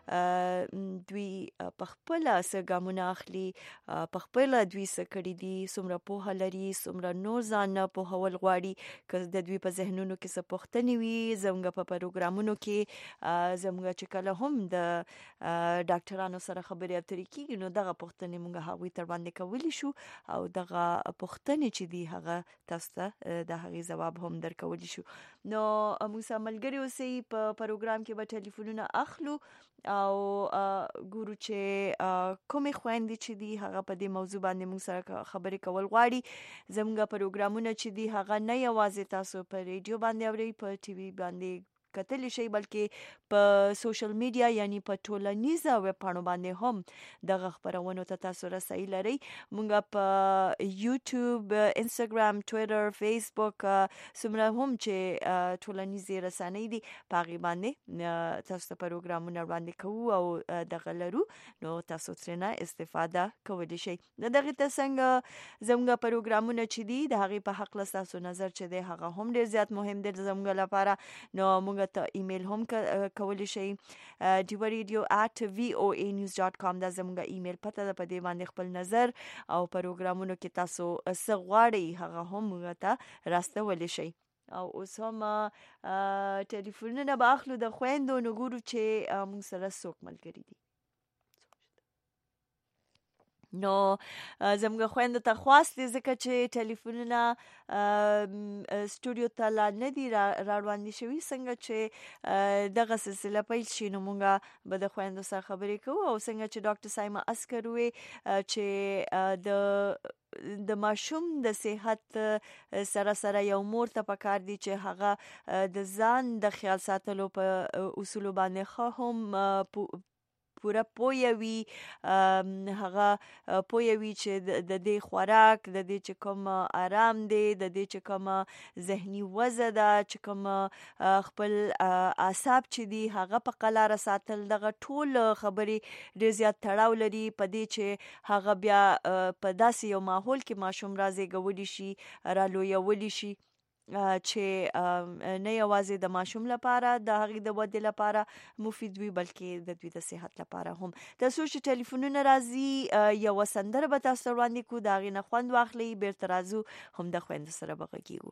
دوی په خپل څه ګامونه اخلي، په خپل دوی څه کړي دي، څومره پوهه لري، څومره نور ځان پوهول غواړي. که د دوی په ذهنونو کې څه پوښتنې وي، زموږ په پروګرامونو کې زموږ چې کله هم د ډاکټرانو سره خبرې اترې کیږي، نو دغه پوښتنې موږ هغوی تر باندې کولی شو او دغه پوښتنې چې دي هغه تاسو ته د هغې ځواب هم درکولی شو. نو موږ سره ملګري اوسئ. په پروګرام کې به ټلیفونونه اخلو او ګورو چې کومې خویندې چې دي هغه په دې موضوع باندې موږ سره خبرې کول غواړي. زموږ پروګرامونه چې دي هغه نه یوازې تاسو په ریډیو باندې اورئ، په ټي وي باندې کتلی شي، بلکې په سوشل میډیا یعنی په ټولنیزه ویب پاڼو باندې هم دغه خبرونو ته تاسو رسایي لرئ. موږ په یوټیوب، انسټاګرام، ټویټر، فیسبوک څومره هم چې ټولنیزې رسنۍ دي په هغې باندې تاسو ته پروګرامونه وړاندې کوو او دغه لرو، نو تاسو ترېنه استفاده کولی شئ. نو دغې ته څنګه زموږ پروګرامونه چې دي د هغې په هکله ستاسو نظر چې دی هغه هم ډېر زیات مهم دی زموږ لپاره. نو موږ ته ایمیل هم کولی شئ ډیوا ریډیو ایٹ وی او ای نیوز ډاټ کام دا زموږ ایمیل پته ده. په دې باندې خپل نظر او پروګرامونو کې تاسو څه غواړئ هغه هم موږ ته راستولی شئ. او اوس هم ټلیفونونه به اخلو د خویندو، نو ګورو چې موږ سره څوک ملګري دي. نو زموږ خویندو ته خواست دی ځکه چې ټلیفونونه سټوډیو ته لا نه دي را وړاندې شوي. څنګه چې دغه سلسله پیل شي نو موږ به د خویندو سره خبرې کوو. او څنګه چې ډاکټر سایمه اسکر وی چې د د ماشوم د صحت سره سره یو مور ته پکار دي چې هغه د ځان د خیال ساتلو په اصولو باندې ښه هم پوره پوهه وي، هغه پوهه وي چې د دې خوراک، د دې چې کوم آرام دی، د دې چې کوم ذهني وضع ده، چې کوم خپل اعصاب چې دي هغه په قلاره ساتل، دغه ټول خبرې ډېر زیات تړاو لري په دې چې هغه بیا په داسې یو ماحول کې ماشوم را زیږولی شي، را لویولی شي چې نه یوازې د ماشوم لپاره د هغې د ودې لپاره مفید وي بلکې د دوی د صحت لپاره هم. تاسو چې ټلیفونونه راځي یوه سندره به تاسو ته وړاندې کړو، د هغې نه خوند واخلئ، بیرته راځو هم د خویندو سره به غږیږو.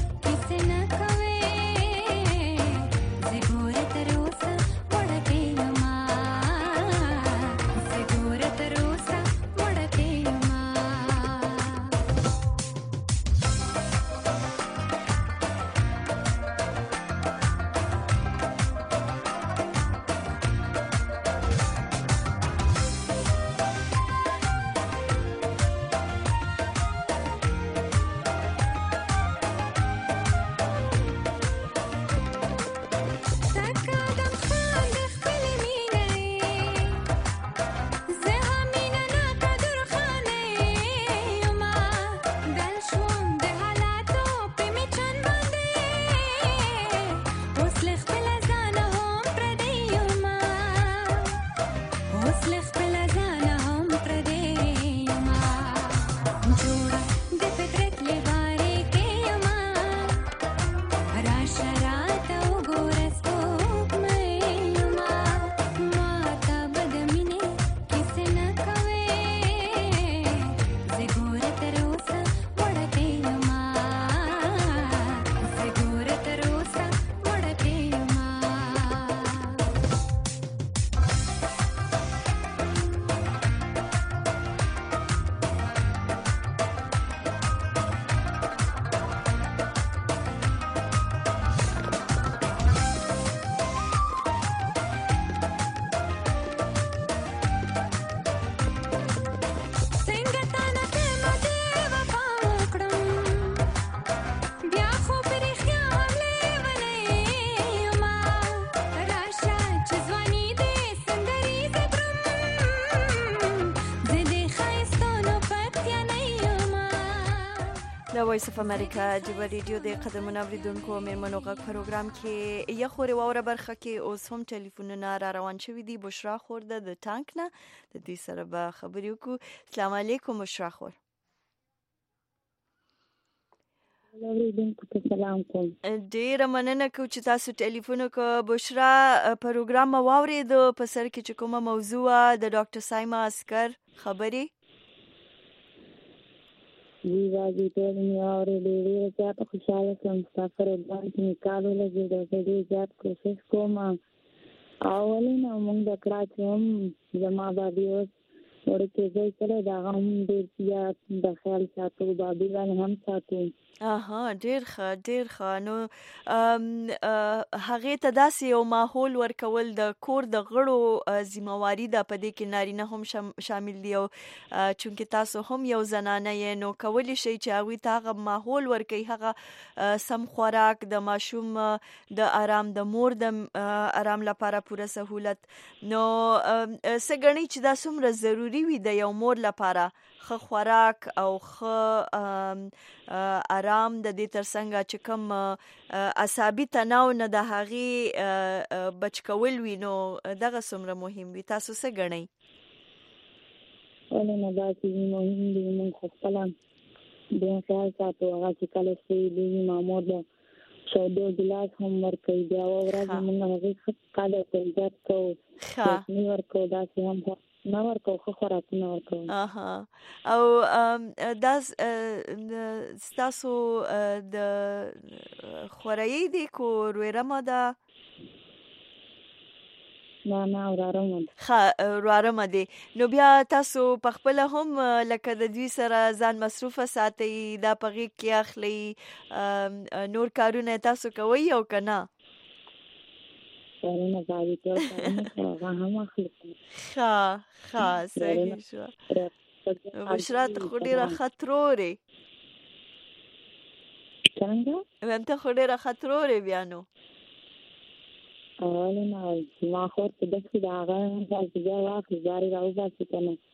Take وایس اف امریکا د ریډیو د قدمونو اوریدونکو مېرمنو غږ پروګرام کې یو خوري ووره برخه کې اوس هم ټلیفونونه را روان شوي دي. بشرا خور د ټانک نه د دې سره به خبرې وکړو. السلام علیکم بشرا خور. سلام کوم. ډیره مننه کوم چې تاسو ټلیفون وکړ. بشرا پروګرام واورید په سر کې چې کومه موضوع د ډاکټر سایما عسکر خبرې جی واجی ټول مې اورېدې. ډېره زیاته خوشحاله شوم ستا پروګرام کې مې کال ولګېد او زه ډېر زیات کوشش کوم. اولې نه مونږ د کړه چې هم زما بابي اوس وړوکی ځای کړی د هغه هم ډېر زیات د خیال ساتو، بابي باندې هم ساتو. اها ډیر ښه ډیر ښه. نو هغې ته داسې یو ماحول ورکول د کور د غړو ذمہواري ده، په دې کې نارینه هم شامل دي او چونکې تاسو هم یو زنانه یې نو کولی شئ چې هغوی ته هغه ماحول ورکوي، هغه سم خوراک د ماشوم د آرام د مور د آرام لپاره پوره سهولت. نو څه ګڼئ چې دا څومره ضروري وي د یو مور لپاره ښه خوراک او ښه آرام د دې ترڅنګ چې کوم اعصابي تناو نه د هغې بچ کول وي، نو دغه څومره مهم وي؟ تاسو څه ګڼئ؟ ولې نه دا چې مهم دي. موږ خو خپله ډېر خیال ساتو. هغه چې کله ستړي وي مامور د شودو ګیلاس هم ورکوي، بیا یوه ورځ موږ هغې ښه قدر په عزت کوو، چکني ورکوو، داسې هم نه ورکوو، ښه خوراکونه ورکوو. اها او دا ستاسو د خورایي دی کو رویرمه ده؟ نه نه ورارمه ده. ښه ورارمه دی. نو بیا تاسو په خپله هم لکه د دوی سره ځان مصروفه ساتئ، دا په غېږ کې اخلئ، نور کارونه تاسو کوئ او که نه؟ کارونه باندې ټول کارونه کوو، هغه هم اخلي. ښه ښه صحیح شوه. بشرا ته خو ډېره ښه ترورې. څنګه؟ وایم ته خو ډېره ښه ترورې بیا نو. ولې نه، زما خور په داسې د هغه داسې بیا واخلي زارې راوباسي که نه.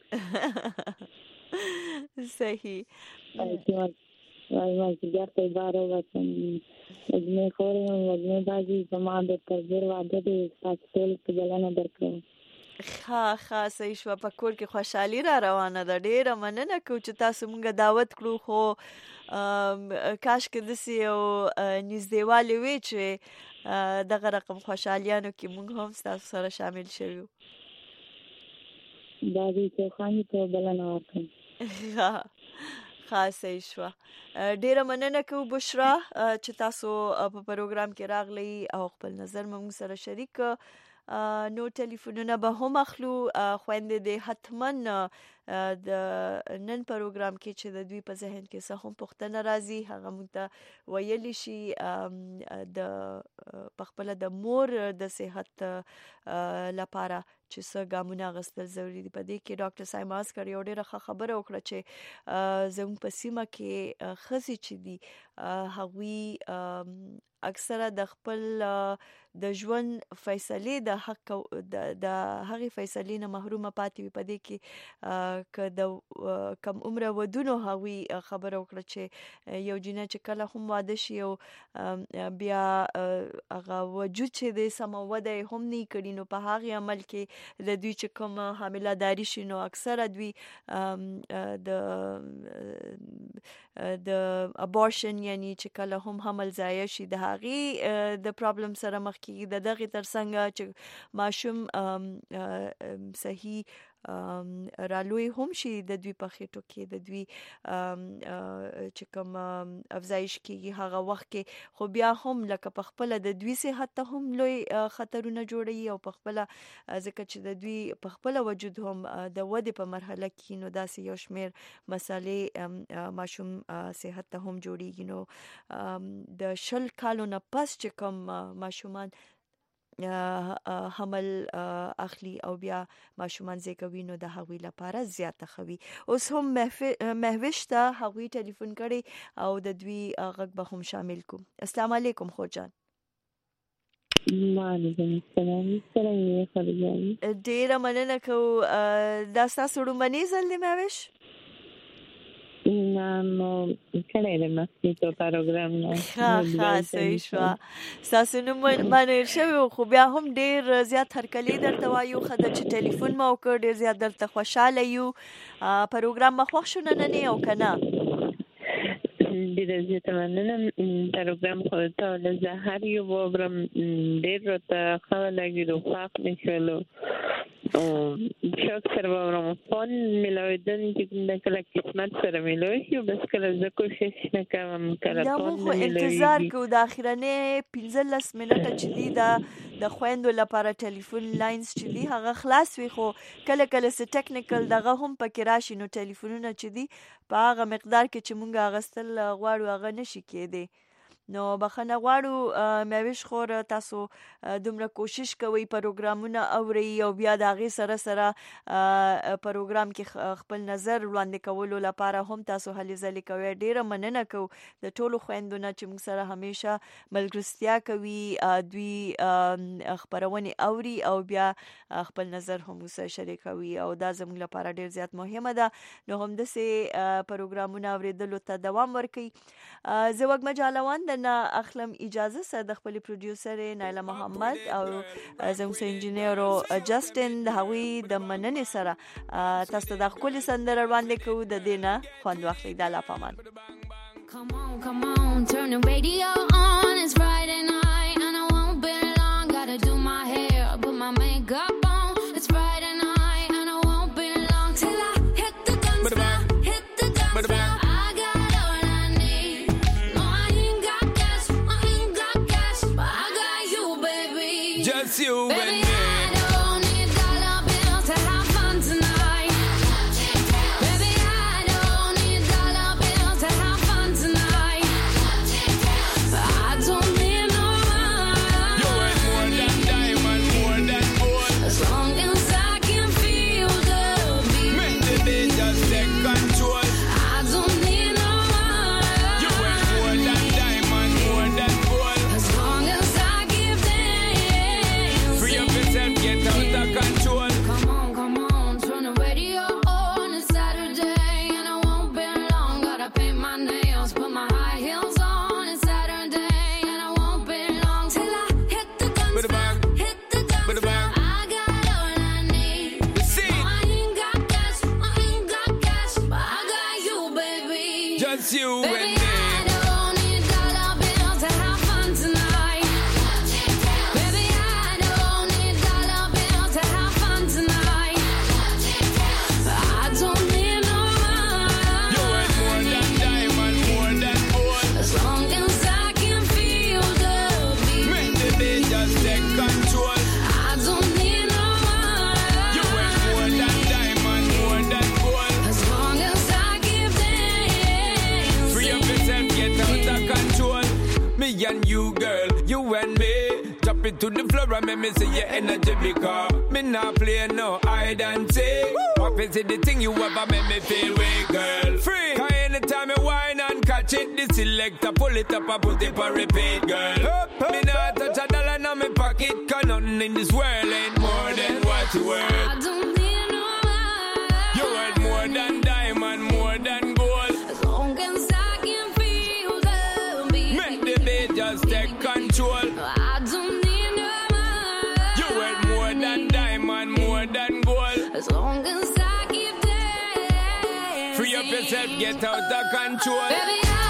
صحیح. وایي مازدیګر ته یې بار وباسم. وږمې خورې یم، وږمې بازي زما د تربور واده دی، ستاسو ټولو ته بلنه درکوم. ښه ښه صحیح شوه. په کور کې خوشحالي را روانه ده. ډېره مننه کوو چې تاسو مونږ دعوت کړو، خو کاشکې داسې یو نږدېوالی وی چې دغه رقم خوشحالیانو کې مونږ هم ستاسو سره شامل شوي وو. دا دې چې خاني ته بلنه ورکړم. ښه ښه صحیح شوه. ډېره مننه کوو بشرا چې تاسو په پروګرام کې راغلی او خپل نظر مو موږ سره شریک. نو ټلیفونونه به هم اخلو. خویندې دې حتما د نن پروګرام کې چې د دوی په ذهن کې څه هم پوښتنه راځي هغه موږ ته ویلی شي. د پخپله د مور د صحت لپاره چې څه ګامونه اخیستل ضروري دي. په دې کې ډاکټر سایما عسکر یو ډېره ښه خبره وکړه چې زموږ په سیمه کې ښځې چې دي هغوی اکثره د خپل د ژوند فیصلې د حق د هغې فیصلې نه محرومه پاتې وي. په دې کې که د کم عمره ودونو هغوی خبره وکړه چې یو جینۍ چې کله هم واده شي او بیا هغه وجود چې د سمه وده یې هم نه کړي، نو په هغې عمل کې د دوی چې کوم حامله داري شي نو اکثره دوی د د ابورشن یعنی چې کله هم حمل ضایع شي د هغې د پرابلم سره مخ کېږي. د دغې ترڅنګ چې ماشوم صحیح رالوی هم شي د دوی په خېټو کې، د دوی چې کوم افزایش کېږي هغه وخت کې، خو بیا هم لکه په خپله د دوی صحت ته هم لوی خطرونه جوړوي او په خپله ځکه چې د دوی په خپله وجود هم د ودې په مرحله کې نو داسې یو شمېر مسالې ماشوم صحت ته هم جوړیږي. نو د شل کالو نه پس چې کوم ماشومان حمل اخلي او بیا ماشومان زیږوي نو د هغوی لپاره زیاته ښه وي. اوس هم مهوش ته هغوی ټلیفون کړی او د دوی غږ به هم شامل کوم. السلام علیکم خور جان. وعلیکم السلام. څرنګه یې خور جان؟ ډېره مننه کوو. دا ستاسو لومړنی ځل دی مهوش؟ نو کله له مخکې په پروګرام نه ها ها صحیح شو تاسو نو باندې شوی خو بیا هم ډیر زیات هرکلی درته وایو خدای چې ټلیفون ما وکړ ډیر زیات درته خوشاله یو پروګرام مخ شو نه نه او کنه ډیر زیات مننه پروګرام خو ته له زهر یو وګرام ډیر ته خو لګي روخ نشلو او شوق سره ورم فون ملویدن چې کله قسمت سره ملوي شي بس کله زه کوشش نکوم کله فون ملوي انتظار کو د اخرنه پنځلس منټه چې دی د د خويندو لپاره ټلیفون لاینز چې دی هغه خلاص وي خو کله کله س ټیکنیکل دغه هم پکې راشي نو ټلیفونونه چې دی په هغه مقدار کې چې مونږه غستل غواړو هغه نشي کېدی نو بخنه غواړو مېوش خور تاسو دومره کوشش کوئ پروګرامونه اوري او بیا د هغه سره سره پروګرام کې خپل نظر وړاندې کولو لپاره هم تاسو هلي ځلې کوي ډیره مننه کو د ټولو خويندونو چې موږ سره همیشه ملګرتیا کوي دوی خبرونه اوري او بیا خپل نظر هم سره شریکوي او دا زموږ لپاره ډیر زیات مهمه ده نو هم د سه پروګرامونه اوریدلو ته دوام ورکړي زه وګ مجالوان نه اخلم اجازه سره د خپل پروډوسر نایلا محمد او زموږ انجینیر جاستن د هوی د مننې سره تاسو د خپل سندره باندې کوو د دینه خوند واخلئ د لا پامان Come on, come on, turn the radio on. It's Friday night and I won't be long. Gotta do my hair, put my makeup on. It's Friday night and I won't be long till I hit the dance floor, hit the dance floor. You and me. I don't need dollar bills to have fun tonight. Baby, I don't need dollar bills to have fun tonight. I don't need no money. You ain't more than diamond, more than gold. As long as I can feel the beat. Make the beat just take control. I don't need no money. You ain't more than diamond, more than gold. As long as I give them. Free up yourself, get out of control. Come on, come on, turn the radio on. It's Saturday and I won't be long. Gotta paint my nails, put my high heels on. It's Saturday and I won't be long till I hit the dance floor, hit the dance floor. I got all I need. See, no, I ain't got cash, I ain't got cash, but I got you, baby. just you Baby, and me. I don't need dollar bills to have fun tonight. Baby, I don't need dollar bills to have fun tonight. I don't need no You ain't more money. than diamond, more than gold. As long as I can feel the beat. Make the beat just take control. I don't need no You ain't more money. than diamond, more than gold. As long as I give them. Free up yourself, get out of control. Me and you, girl, you and me. Drop it to the floor and make me see your energy because me not play no hide and seek. What is it the thing you ever make me feel weak, girl? Free. Cause anytime you whine and catch it, the selector pull it up and put it for repeat, girl. Up, up. Me not touch a dollar in my pocket, cause nothing in this world ain't more than what you worth. I don't need no money. You worth more than diamond, more than gold. As long as I can feel the beat. Make the beat just take control. I don't need no money. You worth more than diamond, more than gold. As long as I keep dancing. Free up yourself, get out of control. Baby, I